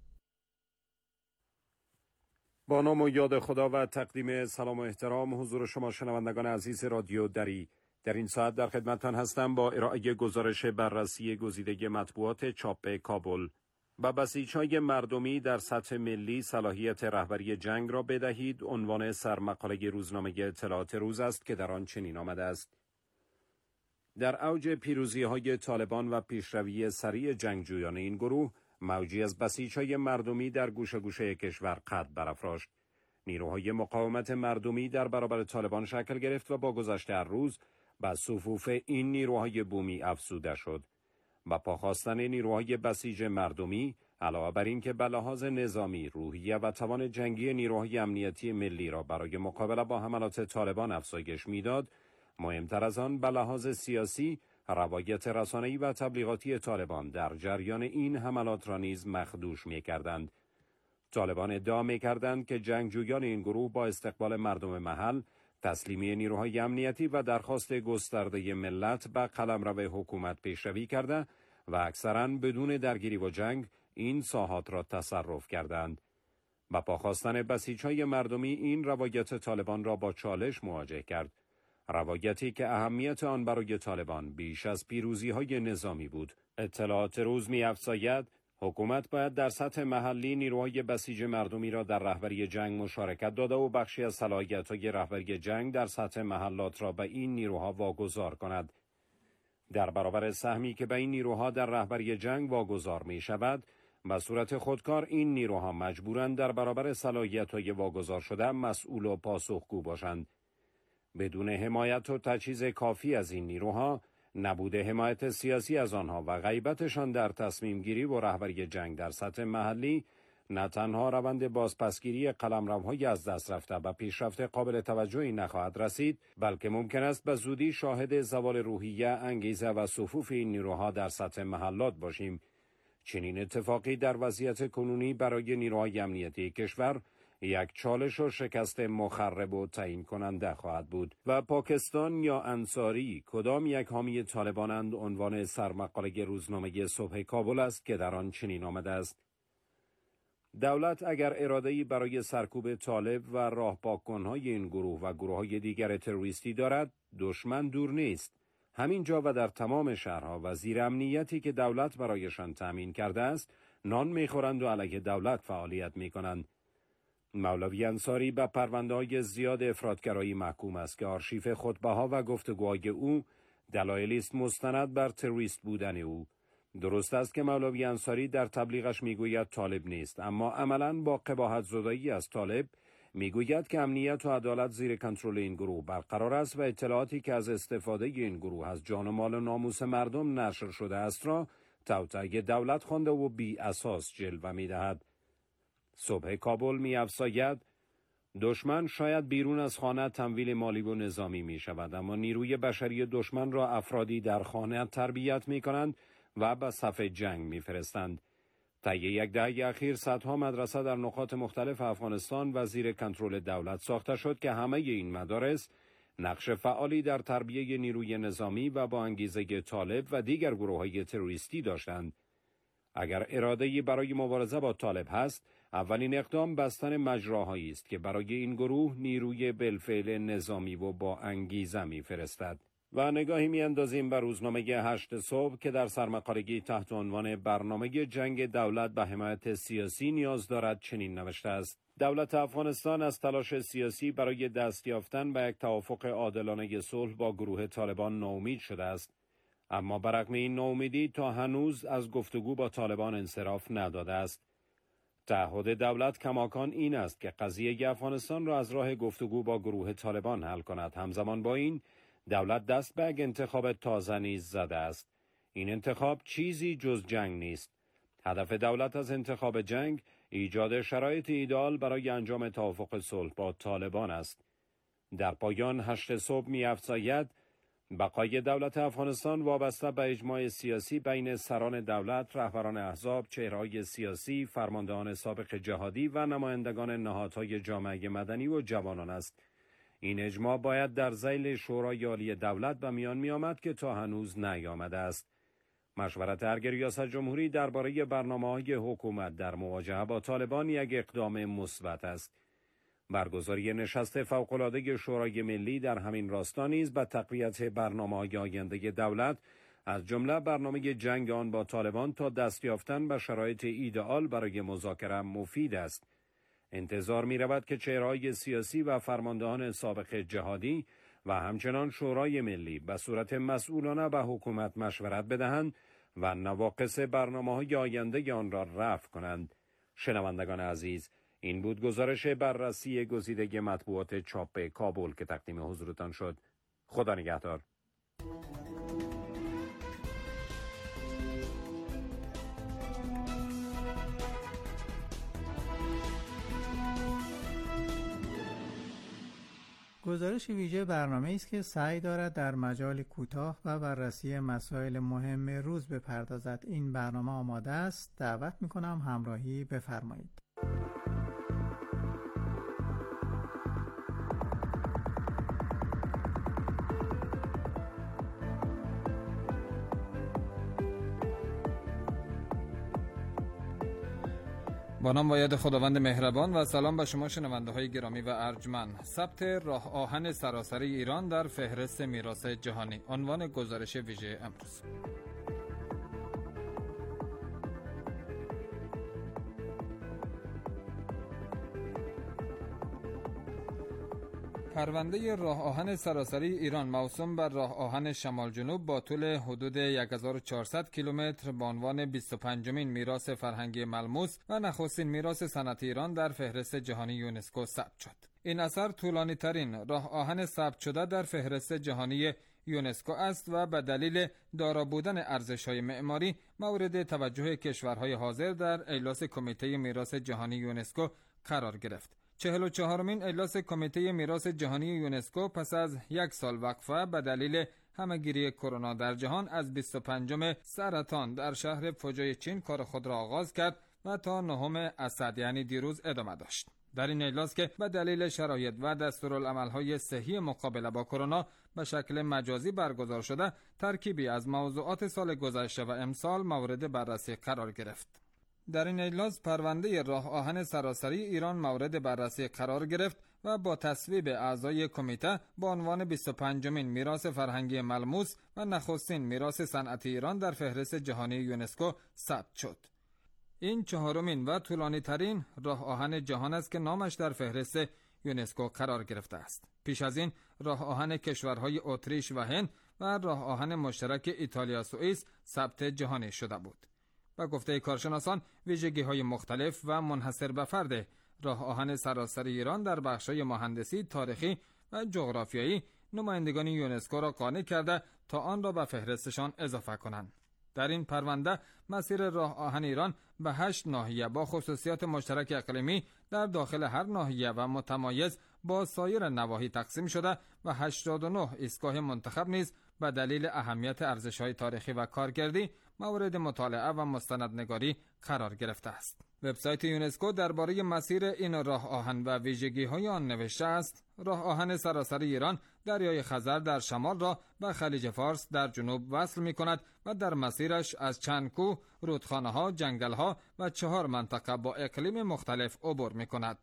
با نام و یاد خدا و تقدیم سلام و احترام حضور شما شنوندگان عزیز رادیو دری، در این ساعت در خدمتتان هستم با ارائه گزارش بررسی گزیده مطبوعات چاپ کابل. و بسیج‌های مردمی در سطح ملی صلاحیت رهبری جنگ را بدهید عنوان سرمقاله روزنامه اطلاعات روز است که در آن چنین آمده است: در اوج پیروزی‌های طالبان و پیشروی سریع جنگجویان این گروه، موجی از بسیج‌های مردمی در گوشه گوشه کشور قد برافراشت. نیروهای مقاومت مردمی در برابر طالبان شکل گرفت و با گذشت هر روز به صفوف این نیروهای بومی افزوده شد. با پاخواستن نیروهای بسیج مردمی، علاوه بر این که به لحاظ نظامی، روحیه و توان جنگی نیروهای امنیتی ملی را برای مقابله با حملات طالبان افزایش میداد، مهمتر از آن به لحاظ سیاسی، روایت رسانه‌ای و تبلیغاتی طالبان در جریان این حملات را نیز مخدوش می‌کردند. طالبان ادعا می‌کردند که جنگجویان این گروه با استقبال مردم محل، تسلیمی نیروهای امنیتی و درخواست گسترده ملت به قلمرو حکومت پیشروی کرده و اکثراً بدون درگیری و جنگ این ساحات را تصرف کردند. با پاخواستن بسیج‌های مردمی این روایت طالبان را با چالش مواجه کرد. روایتی که اهمیت آن برای طالبان بیش از پیروزی‌های نظامی بود. اطلاعات روز می‌افزاید حکومت باید در سطح محلی نیروهای بسیج مردمی را در رهبری جنگ مشارکت داده و بخشی از صلاحیت‌های رهبری جنگ در سطح محلات را به این نیروها واگذار کند. در برابر سهمی که به این نیروها در رهبری جنگ واگذار می شود، به صورت خودکار این نیروها مجبورند در برابر صلاحیت‌های واگذار شده مسئول و پاسخگو باشند. بدون حمایت و تجهیز کافی از این نیروها، نبود حمایت سیاسی از آنها و غیبتشان در تصمیم گیری و رهبری جنگ در سطح محلی نه تنها روند بازپسگیری قلمروهای از دست رفته و پیشرفت قابل توجهی نخواهد رسید، بلکه ممکن است به زودی شاهد زوال روحیه، انگیزه و صفوف این نیروها در سطح محلات باشیم. چنین اتفاقی در وضعیت کنونی برای نیروهای امنیتی کشور یک چالش و شکست مخرب و تعیین کننده خواهد بود. و پاکستان یا انصاری کدام یک حامی طالبانند عنوان سرمقاله روزنامه صبح کابل است که در آن چنین آمده است: دولت اگر اراده‌ای برای سرکوب طالب و راه پاک‌کن‌های این گروه و گروه‌های دیگر تروریستی دارد، دشمن دور نیست. همین جا و در تمام شهرها و زیر امنیتی که دولت برایشان تأمین کرده است، نان می‌خورند و علیه دولت فعالیت می‌کنند. مولوی انصاری به پرونده‌های زیاد افراطگرایی محکوم است که آرشیف خطبه‌ها و گفتگوهای او دلایلی است مستند بر تروریست بودن او. درست است که مولوی انصاری در تبلیغش میگوید طالب نیست، اما عملاً با قباحت زدایی از طالب میگوید که امنیت و عدالت زیر کنترل این گروه برقرار است و اطلاعاتی که از استفاده این گروه از جان و مال و ناموس مردم نشر شده است را توطئه دولت خوانده و بی اساس جلوه میدهد. صبح کابل می‌افزاید: دشمن شاید بیرون از خانه تمویل مالی و نظامی می شود، اما نیروی بشری دشمن را افرادی در خانه تربیت می کنند و به صف جنگ می فرستند. طی یک دهه اخیر صدها مدرسه در نقاط مختلف افغانستان و زیر کنترل دولت ساخته شد که همه این مدارس نقش فعالی در تربیت نیروی نظامی و با انگیزه طالب و دیگر گروه‌های تروریستی داشتند. اگر اراده‌ای برای مبارزه با طالب هست، اولین اقدام بستن مجراهایی است که برای این گروه نیروی بالفعل نظامی و با انگیزه می‌فرستد. و نگاهی می‌اندازیم بر روزنامه هشت صبح که در سرمقالگی تحت عنوان برنامه جنگ دولت به حمایت سیاسی نیاز دارد چنین نوشته است: دولت افغانستان از تلاش سیاسی برای دست یافتن به یک توافق عادلانه صلح با گروه طالبان ناامید شده است، اما برغم این ناامیدی تا هنوز از گفتگو با طالبان انصراف نداده است. تعهد دولت کماکان این است که قضیه افغانستان را از راه گفتگو با گروه طالبان حل کند. همزمان با این دولت دست به یک انتخاب تازه نیز زده است. این انتخاب چیزی جز جنگ نیست. هدف دولت از انتخاب جنگ ایجاد شرایط ایدئال برای انجام توافق صلح با طالبان است. در پایان هشت صبح می‌افزاید: بقای دولت افغانستان وابسته به اجماع سیاسی بین سران دولت، رهبران احزاب، چهره‌های سیاسی، فرماندهان سابق جهادی و نمایندگان نهادهای جامعه مدنی و جوانان است. این اجماع باید در ذیل شورای عالی دولت به میان می آمد که تا هنوز نیامده است. مشورت ارگ ریاست جمهوری درباره برنامه‌های حکومت در مواجهه با طالبان یک اقدام مثبت است. برگزاری نشست فوق‌العاده شورای ملی در همین راستا نیز به تقویت برنامه‌های آینده دولت از جمله برنامه جنگ آن با طالبان تا دست یافتن به شرایط ایدئال برای مذاکره مفید است. انتظار می رود که چهره‌های سیاسی و فرماندهان سابق جهادی و همچنان شورای ملی به صورت مسئولانه به حکومت مشورت بدهند و نواقص برنامه‌های آینده آن را رفع کنند. شنوندگان عزیز، این بود گزارش بررسی گزیده مطبوعات چاپ کابل که تقدیم حضورتان شد. خدا نگهدار. گزارش ویژه برنامه است که سعی دارد در مجال کوتاه و بررسی مسائل مهم روز بپردازد. این برنامه آماده است. دعوت می‌کنم همراهی بفرمایید. با نام و یاد خداوند مهربان و سلام به شما شنونده های گرامی و ارجمند. ثبت راه آهن سراسری ایران در فهرست میراث جهانی، عنوان گزارش ویژه امروز. پرونده راه آهن سراسری ایران موسوم بر راه آهن شمال جنوب با طول حدود هزار و چهارصد کیلومتر با عنوان بیست و پنجمین میراث فرهنگی ملموس و نخستین میراث صنعتی ایران در فهرست جهانی یونسکو ثبت شد. این اثر طولانی ترین راه آهن ثبت شده در فهرست جهانی یونسکو است و به دلیل دارا بودن ارزش‌های معماری مورد توجه کشورهای حاضر در اجلاس کمیته میراث جهانی یونسکو قرار گرفت. چهل و چهارمین اجلاس کمیته میراث جهانی یونسکو پس از یک سال وقفه به دلیل همهگیری کرونا در جهان از بیست و پنجم سرطان در شهر فوجای چین کار خود را آغاز کرد و تا نهم اسد یعنی دیروز ادامه داشت. در این اجلاس که به دلیل شرایط و دستورالعمل‌های صحی مقابله با کرونا به شکل مجازی برگزار شده، ترکیبی از موضوعات سال گذشته و امسال مورد بررسی قرار گرفت. در این اجلاس پرونده راه آهن سراسری ایران مورد بررسی قرار گرفت و با تصویب اعضای کمیته با عنوان بیست و پنجمین میراث فرهنگی ملموس و نخستین میراث صنعتی ایران در فهرست جهانی یونسکو ثبت شد. این چهارمین و طولانی ترین راه آهن جهان است که نامش در فهرست یونسکو قرار گرفته است. پیش از این راه آهن کشورهای اتریش و هند و راه آهن مشترک ایتالیا سوئیس ثبت جهانی شده بود. با گفته کارشناسان ویژگی‌های مختلف و منحصر به فرد راه آهن سراسری ایران در بخش‌های مهندسی، تاریخی و جغرافیایی نمایندگان یونسکو را قانع کرده تا آن را به فهرستشان اضافه کنند. در این پرونده مسیر راه آهن ایران به هشت ناحیه با خصوصیات مشترک اقلیمی در داخل هر ناحیه و متمایز با سایر نواحی تقسیم شده و هشتاد و نه ایستگاه منتخب نیز به دلیل اهمیت ارزش‌های تاریخی و کارکردی مورد مطالعه و مستندنگاری قرار گرفته است. وبسایت یونسکو درباره مسیر این راه آهن و ویژگی‌های آن نوشته است: راه آهن سراسری ایران دریای خزر در شمال را به خلیج فارس در جنوب وصل می‌کند و در مسیرش از چند کوه، رودخانه‌ها، جنگل‌ها و چهار منطقه با اقلیم مختلف عبور می‌کند.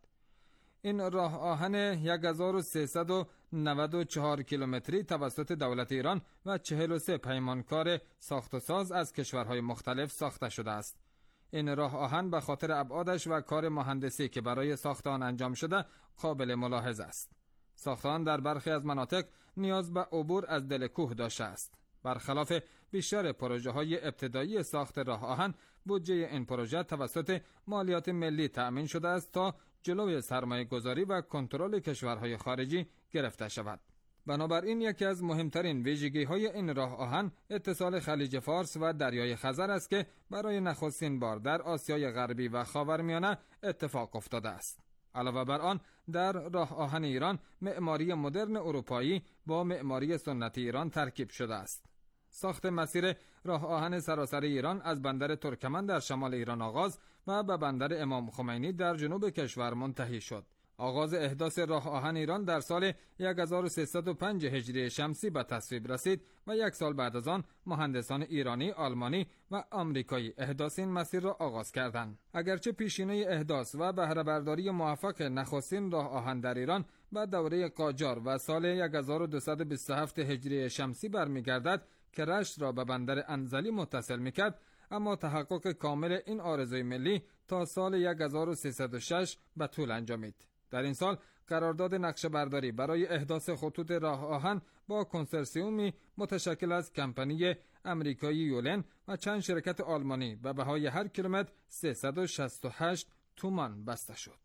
این راه آهن هزار و سیصد و نود و چهار کیلومتری توسط دولت ایران و چهل و سه پیمانکار ساخت و ساز از کشورهای مختلف ساخته شده است. این راه آهن به خاطر ابعادش و کار مهندسی که برای ساخت آن انجام شده قابل ملاحظه است. ساخت آن در برخی از مناطق نیاز به عبور از دل کوه داشته است. برخلاف بیشتر پروژه‌های ابتدایی ساخت راه آهن، بودجه این پروژه توسط مالیات ملی تأمین شده است تا جلوی سرمایه گذاری و کنترل کشورهای خارجی گرفته شود. بنابراین یکی از مهمترین ویژگی‌های این راه آهن اتصال خلیج فارس و دریای خزر است که برای نخستین بار در آسیای غربی و خاورمیانه اتفاق افتاده است. علاوه بر آن در راه آهن ایران معماری مدرن اروپایی با معماری سنتی ایران ترکیب شده است. ساخت مسیر راه آهن سراسری ایران از بندر ترکمن در شمال ایران آغاز و به بندر امام خمینی در جنوب کشور منتهی شد. آغاز احداث راه آهن ایران در سال هزار و سیصد و پنج هجری شمسی به تصویب رسید و یک سال بعد از آن مهندسان ایرانی، آلمانی و آمریکایی احداث این مسیر را آغاز کردند. اگرچه پیشینه احداث و بهره برداری موفق نخستین راه آهن در ایران به دوره قاجار و سال هزار و دویست و بیست و هفت هجری شمسی برمیگردد که رشت را به بندر انزلی متصل میکرد، اما تحقق کامل این آرزوی ملی تا سال هزار و سیصد و شش به طول انجامید. در این سال قرارداد نقشه برداری برای احداث خطوط راه آهن با کنسرسیومی متشکل از کمپانی امریکایی یولن و چند شرکت آلمانی به بهای هر کیلومتر سیصد و شصت و هشت تومان بسته شد.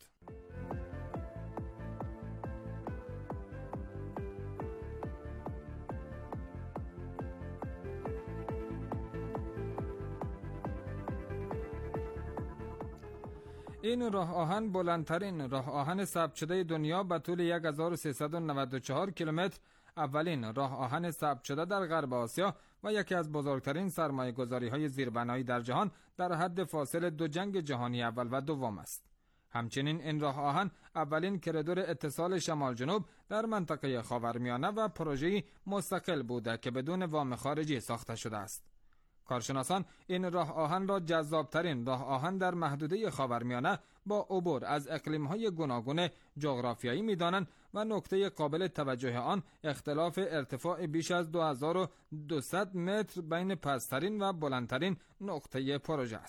این راه آهن بلندترین راه آهن ثبت شده دنیا به طول هزار و سیصد و نود و چهار کیلومتر، اولین راه آهن ثبت شده در غرب آسیا و یکی از بزرگترین سرمایه‌گذاری‌های زیربنایی در جهان در حد فاصل دو جنگ جهانی اول و دوم است. همچنین این راه آهن اولین کریدور اتصال شمال جنوب در منطقه خاورمیانه و پروژه‌ای مستقل بوده که بدون وام خارجی ساخته شده است. کارشناسان این راه آهن را جذابترین راه آهن در محدوده خاورمیانه با عبور از اقلیم‌های گوناگون جغرافیایی می‌دانند و نکته قابل توجه آن اختلاف ارتفاع بیش از دو هزار و دویست متر بین پست‌ترین و بلندترین نقطه پروژه است.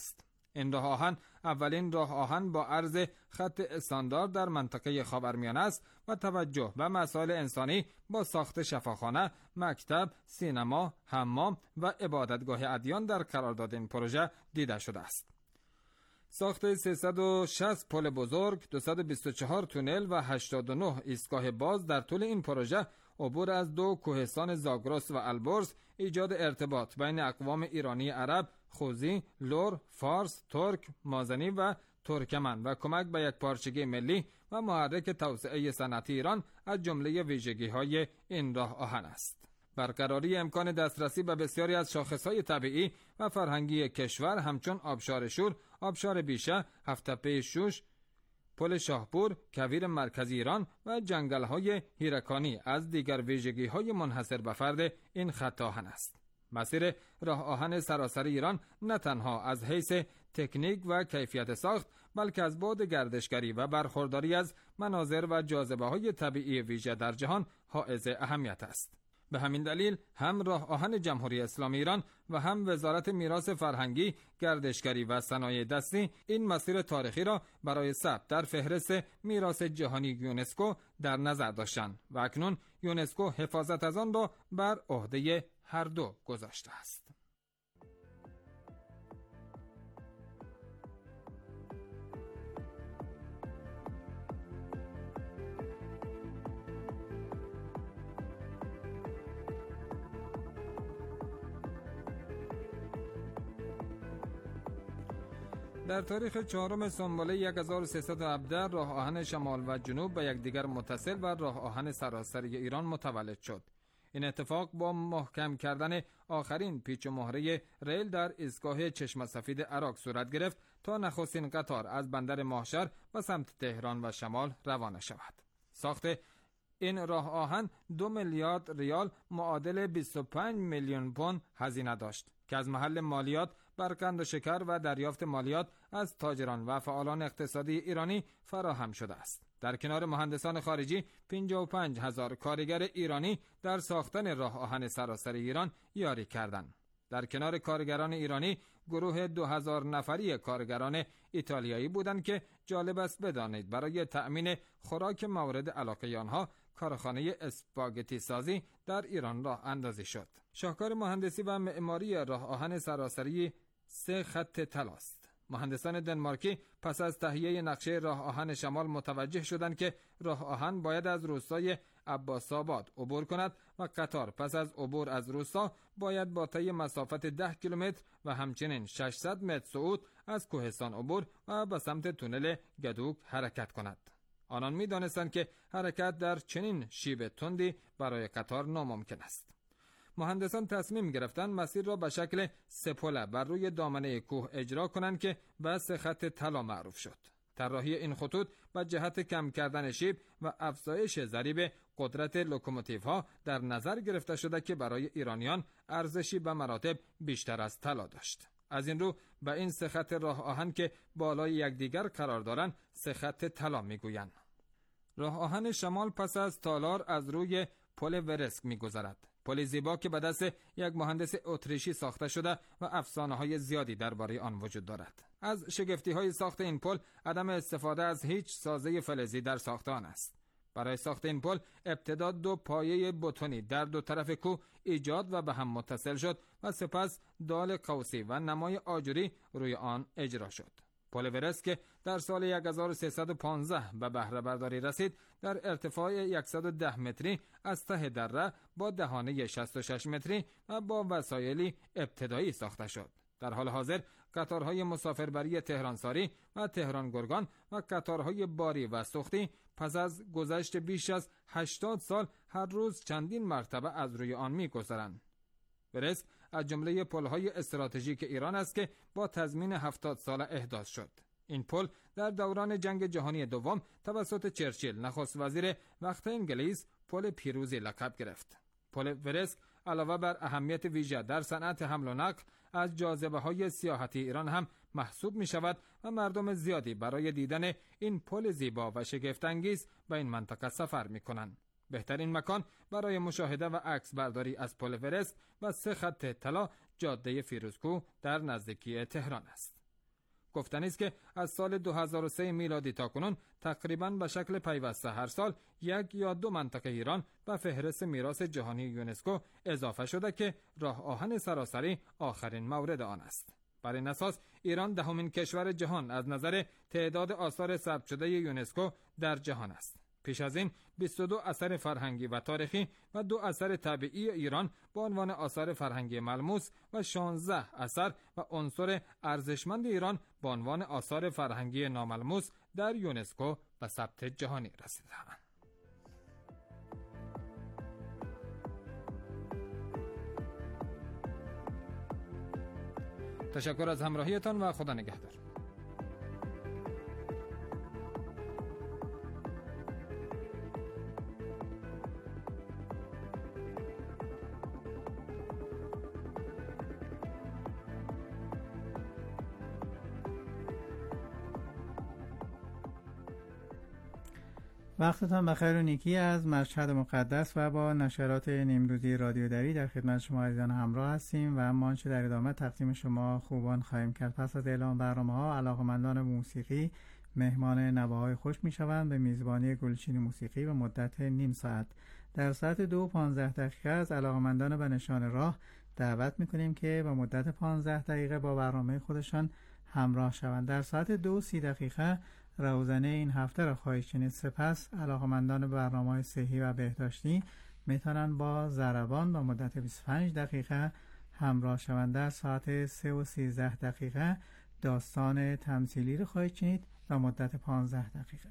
این راه آهن اولین راه آهن با عرض خط استاندارد در منطقه خاورمیانه است و توجه به مسائل انسانی با ساخت شفاخانه، مکتب، سینما، حمام و عبادتگاه ادیان در قرارداد این پروژه دیده شده است. ساخت سیصد و شصت پل بزرگ، دویست و بیست و چهار تونل و هشتاد و نه ایستگاه باز در طول این پروژه، عبور از دو کوهستان زاگرس و البرز، ایجاد ارتباط بین اقوام ایرانی عرب، خوزی، لور، فارس، ترک، مازنی و ترکمن و کمک به یک پارچگی ملی و محرک توسعه صنعتی ایران از جمله ویژگی‌های این راه آهن است. برقراری امکان دسترسی به بسیاری از شاخصهای طبیعی و فرهنگی کشور همچون آبشار شور، آبشار بیشه، هفت‌تپه شوش، پل شاهپور، کویر مرکزی ایران و جنگل‌های هیرکانی از دیگر ویژگی‌های منحصر به فرد این خط آهن است. مسیر راه آهن سراسری ایران نه تنها از حیث تکنیک و کیفیت ساخت، بلکه از بعد گردشگری و برخورداری از مناظر و جاذبه‌های طبیعی ویژه در جهان حائز اهمیت است. به همین دلیل هم راه آهن جمهوری اسلامی ایران و هم وزارت میراث فرهنگی، گردشگری و صنایع دستی این مسیر تاریخی را برای ثبت در فهرست میراث جهانی یونسکو در نظر داشتند و اکنون یونسکو حفاظت از آن را بر عهده هر دو گذاشته است. در تاریخ چهارم سنبله هزار و سیصد و هفده راه آهن شمال و جنوب به یکدیگر متصل و راه آهن سراسری ایران متولد شد. این اتفاق با محکم کردن آخرین پیچ و مهره ریل در ایستگاه چشم سفید عراق صورت گرفت تا نخستین قطار از بندر ماهشهر و سمت تهران و شمال روانه شود. ساخت این راه آهن دو میلیارد ریال معادل بیست و پنج میلیون پوند هزینه داشت که از محل مالیات بر قند و شکر و دریافت مالیات از تاجران و فعالان اقتصادی ایرانی فراهم شده است. در کنار مهندسان خارجی پنجاه و پنج هزار کارگر ایرانی در ساختن راه آهن سراسری ایران یاری کردند. در کنار کارگران ایرانی گروه دو هزار نفری کارگران ایتالیایی بودند که جالب است بدانید برای تأمین خوراک مورد علاقه آنها کارخانه اسپاگتی سازی در ایران راه اندازی شد. شاهکار مهندسی و معماری راه آهن سراسری سه خط طلاست. مهندسان دنمارکی پس از تهیه نقشه راه آهن شمال متوجه شدند که راه آهن باید از روستای عباس آباد عبور کند و قطار پس از عبور از روستا باید با طی مسافت ده کیلومتر و همچنین ششصد متر صعود از کوهستان عبور و به سمت تونل گدوک حرکت کند. آنان می دانستند که حرکت در چنین شیب تندی برای قطار ناممکن است. مهندسان تصمیم گرفتند مسیر را به شکل سپله بر روی دامنه کوه اجرا کنند که به سه خط طلا معروف شد. طراحی این خطوط به جهت کم کردن شیب و افزایش ضریب قدرت لوکوموتیوها در نظر گرفته شده که برای ایرانیان ارزشی به مراتب بیشتر از طلا داشت. از این رو به این سه خط راه آهن که بالای یکدیگر قرار دارند سه خط طلا میگویند. راه آهن شمال پس از تالار از روی پل ورسک میگذرد. پل زیبا که به دست یک مهندس اتریشی ساخته شده و افسانه‌های زیادی درباره آن وجود دارد. از شگفتی‌های ساخت این پل عدم استفاده از هیچ سازه فلزی در ساخت آن است. برای ساخت این پل ابتدا دو پایه بتونی در دو طرف کوه ایجاد و به هم متصل شد و سپس دال قوسی و نمای آجوری روی آن اجرا شد. پل ورسک که در سال هزار و سیصد و پانزده به بهره برداری رسید در ارتفاع صد و ده متری از ته دره با دهانه شصت و شش متری و با وسایلی ابتدایی ساخته شد. در حال حاضر قطارهای مسافربری تهرانساری و تهران گرگان و قطارهای باری و سوختی پس از گذشت بیش از هشتاد سال هر روز چندین مرتبه از روی آن می‌گذرند. ورسک از جمله پل‌های استراتژیک ایران است که با تضمین هفتاد ساله احداث شد. این پل در دوران جنگ جهانی دوم توسط چرچیل نخست وزیر وقت انگلیس پل پیروزی لقب گرفت. پل ورسک علاوه بر اهمیت ویژه در صنعت حمل و نقل از جاذبه‌های سیاحتی ایران هم محسوب می شود و مردم زیادی برای دیدن این پل زیبا و شگفت‌انگیز به این منطقه سفر می کنند. بهترین مکان برای مشاهده و عکس برداری از پل ورسک و سه خط طلا جاده فیروزکوه در نزدیکی تهران است. گفتنی است که از سال دو هزار و سه میلادی تا کنون تقریباً به شکل پیوسته هر سال یک یا دو منطقه ایران به فهرست میراث جهانی یونسکو اضافه شده که راه آهن سراسری آخرین مورد آن است. بر این اساس ایران دهمین کشور جهان از نظر تعداد آثار ثبت شده یونسکو در جهان است. پیش از این بیست و دو اثر فرهنگی و تاریخی و دو اثر طبیعی ایران با عنوان آثار فرهنگی ملموس و شانزده اثر و عنصر ارزشمند ایران با عنوان آثار فرهنگی ناملموس در یونسکو به ثبت جهانی رسیدند. تشکر از همراهیتان و خدا نگهدار. وقتتان بخیر و نیکی از مشهد مقدس و با نشرات نیمروزی رادیو دری در خدمت شما عزیزان همراه هستیم و اما آنچه در ادامه تقدیم شما خوبان خواهیم کرد. پس از اعلام برنامه‌ها علاقه‌مندان موسیقی مهمان نواهای خوش می‌شوند به میزبانی گلچین موسیقی به مدت نیم ساعت. در ساعت دو و پانزده دقیقه از علاقه‌مندان به نشان راه دعوت می‌کنیم که به مدت پانزده دقیقه با برنامه خودشان همراه شوند. در ساعت دو و سی دقیقه روزنه این هفته را خواهید شنید. سپس علاقه‌مندان به برنامه‌های صحی و بهداشتی میتونن با ضربان با مدت بیست و پنج دقیقه همراه شوند. در ساعت سه و سیزده دقیقه داستان تمثیلی را خواهید شنید و مدت پانزده دقیقه.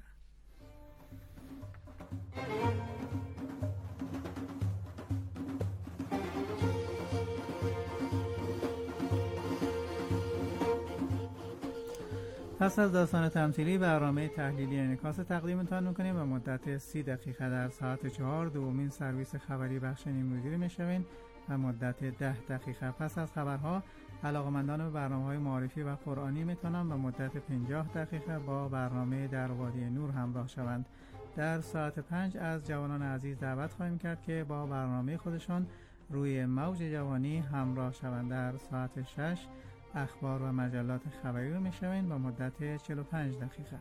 پس از داستان تمثیلی برنامه تحلیلی انعکاس تقدیمتان میکنیم و مدت سی دقیقه در ساعت چهار دومین سرویس خبری بخش نیمروزی میشوین و مدت ده دقیقه. پس از خبرها علاقه‌مندان به برنامه‌های معرفی و قرآنی میتونن به مدت پنجاه دقیقه با برنامه در وادی نور همراه شوند. در ساعت پنج از جوانان عزیز دعوت خواهیم کرد که با برنامه خودشان روی موج جوانی همراه شوند. در ساعت شش اخبار و مجلات خبری رو میشوین با مدت چهل و پنج دقیقه.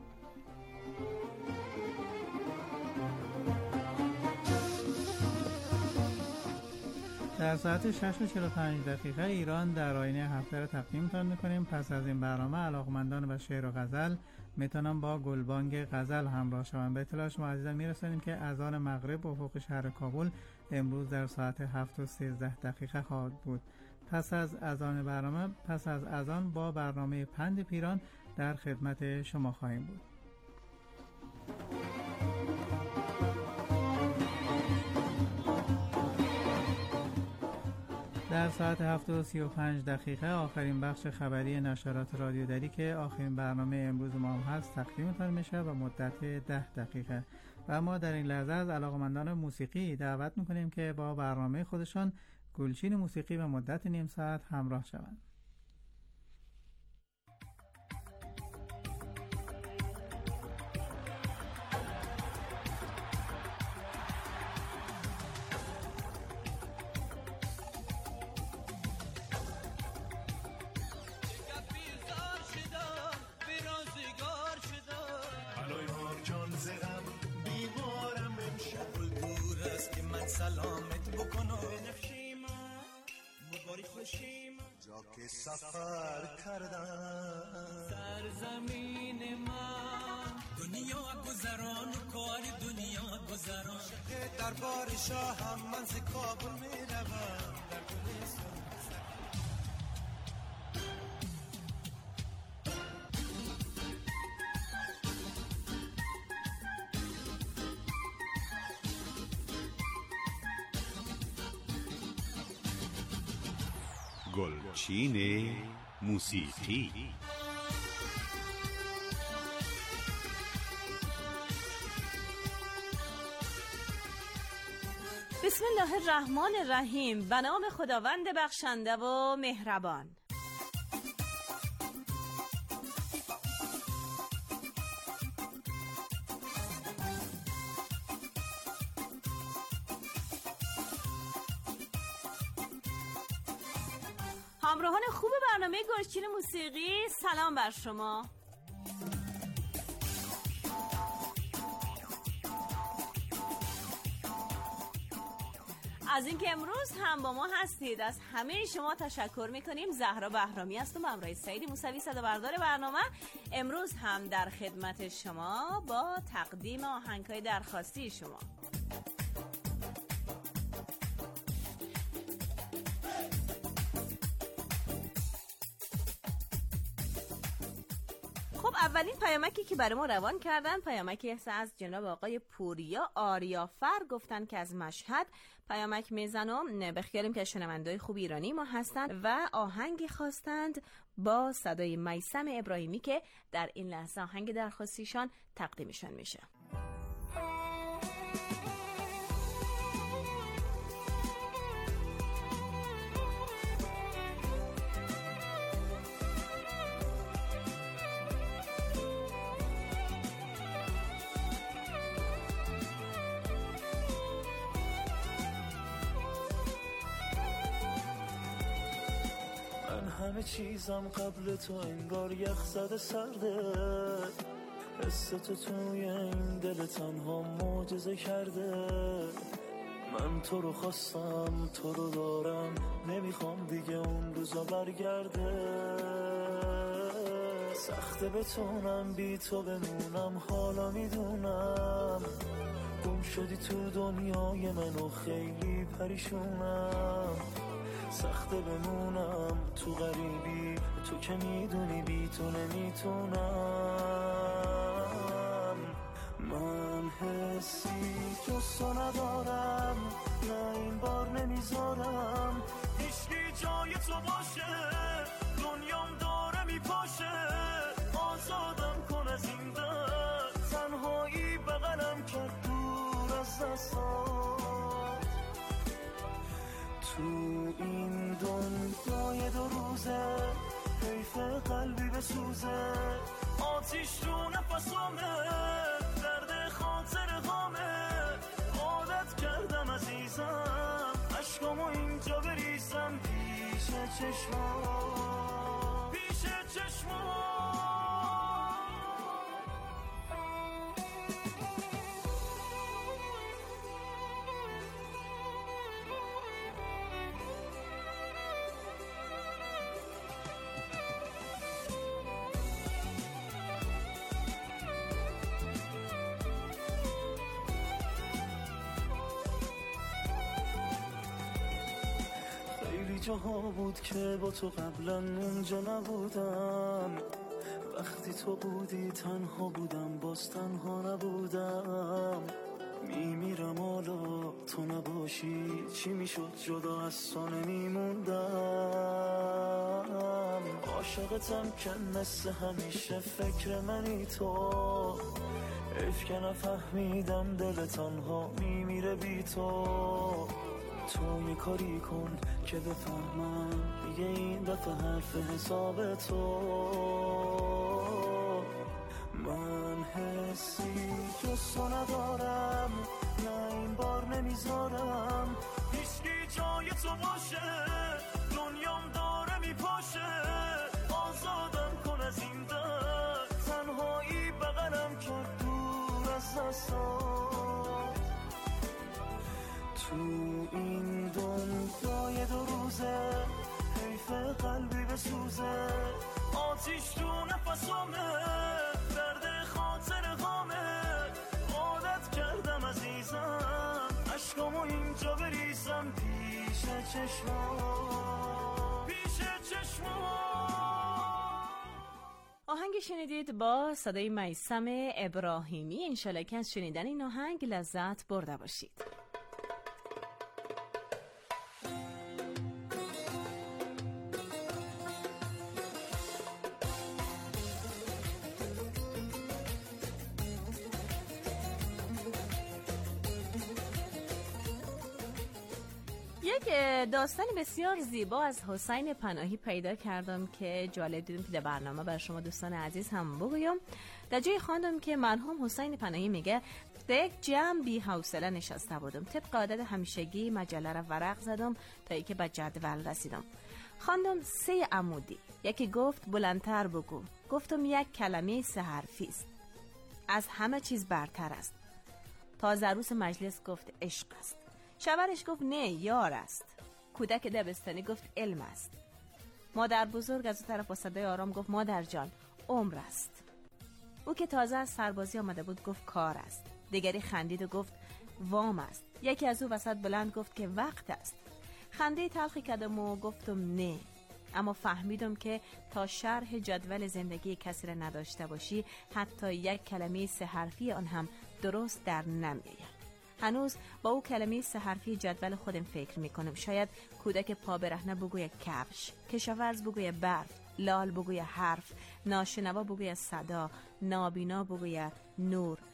در ساعت شش و چهل و پنج دقیقه ایران در آینه هفته رو تقدیمتان میکنیم. پس از این برنامه علاقمندان به شعر و غزل میتونم با گلبانگ غزل همراه شوند. به اطلاع شما عزیزان میرسونیم که اذان مغرب افق شهر کابل امروز در ساعت هفت و سیزده دقیقه خواهد بود. پس از اذان برنامه پس از اذان با برنامه پند پیران در خدمت شما خواهیم بود. در ساعت هفت و سی و پنج دقیقه آخرین بخش خبری نشرات رادیو دری که آخرین برنامه امروز ما هم هست تقدیمتان میشه و مدت ده دقیقه. و ما در این لحظه از علاقه‌مندان موسیقی دعوت میکنیم که با برنامه خودشان گلچین موسیقی به مدت نیم ساعت همراه شوند. سلامت بکنو بنفشی من مباری خوشی من جا که سفر کردم سرزمین من دنیا گذران و کار دنیا گذران شقه دربار شاهم من ز کابل می روم در گلستان گلچین موسیقی. بسم الله الرحمن الرحیم. به نام خداوند بخشنده و مهربان. همراهان خوب برنامه گلچین موسیقی، سلام بر شما. از اینکه امروز هم با ما هستید از همه شما تشکر میکنیم. زهرا بهرامی هستم با همراه سعید موسوی صدابردار برنامه. امروز هم در خدمت شما با تقدیم آهنگ‌های درخواستی شما. خب اولین پیامکی که برای ما روان کردن پیامکی از جناب آقای پوریا آریافر، گفتن که از مشهد پیامک میزنم، بخیالیم که شنونده‌های خوب ایرانی ما هستند و آهنگی خواستند با صدای میثم ابراهیمی که در این لحظه آهنگ درخواستیشان تقدیمشان میشه. همه چیزم قبل تو انگار یخ زده سرده، حس تو توی این دل تنها معجزه کرده. من تو رو خواستم، تو رو دارم، نمیخوام دیگه اون روزا برگرده. سخته بتونم بی تو بمونم، حالا میدونم گم شدی تو دنیای من و خیلی پریشونم. سخته بمونم تو غریبی، تو که میدونی بی تو نمیتونم. من حسی جستو ندارم، نه این بار نمیذارم هیچکی جای تو باشه، دنیام داره میپاشه. آزادم کن از این درد، تنهایی بغلم کرد دور از دستات. تو این دنیای دو روزه حیف قلبی بسوزه، آتیش رو نفسامه، درد خاطر غامه. عادت کردم عزیزم عشقامو اینجا بریزم پیش چشمام، پیش چشمام. جاها بود که با تو قبلا اونجا نبودم، وقتی تو بودی تنها بودم، باز تنها نبودم. میمیرم حالا تو نباشی، چی میشد جدا از تو نمیموندم. عاشقتم که مثل همیشه فکر منی تو، حیف که نفهمیدم دل تنها میمیره بی تو. تو یه کاری کن که بفهمم دیگه این دفعه حرف حساب تو. من حسی جستو ندارم، نه این بار نمیذارم هیچکی جای تو باشه، دنیام داره میپاشه. آزادم کن از این درد، تنهایی بغلم کرد دور از دستات. تو این دنیای دو روزه حیف قلبی بسوزه، آتیش تو نفسامه، درد خاطر غامه. عادت کردم عزیزم عشقامو اینجا بریزم پیش چشمام، پیش چشمام. آهنگ شنیدید با صدای میثم ابراهیمی. انشالله که از شنیدن این آهنگ لذت برده باشید. یک داستان بسیار زیبا از حسین پناهی پیدا کردم که جالب دیدم که در برنامه بر شما دوستان عزیز هم بگویم. در جای خواندم که مرحوم حسین پناهی میگه در یک جمع بی حوصله نشسته بودم، طبق عادت همیشگی مجله را ورق زدم تا اینکه به جدول رسیدم. خواندم سه عمودی. یکی گفت بلندتر بگو. گفتم یک کلمه سه حرفی است. از همه چیز برتر است. تازه عروس مجلس گفت عشق است. شوهرش گفت نه، یار است. کودک دبستانی گفت علم است. مادر بزرگ از اون طرف با صدای آرام گفت مادر جان، عمر است. او که تازه از سربازی آمده بود گفت کار است. دیگری خندید و گفت وام است. یکی از او وسط بلند گفت که وقت است. خنده تلخی کردم و گفتم نه، اما فهمیدم که تا شرح جدول زندگی کسی را نداشته باشی، حتی یک کلمه سه حرفی آن هم درست در نمیآید. هنوز با او کلمه سه حرفی جدول خودم فکر میکنم. شاید کودک پا برهنه بگوی کفش، کشاورز بگوی برف، لال بگوی حرف، ناشنوا بگوی صدا، نابینا بگوی نور،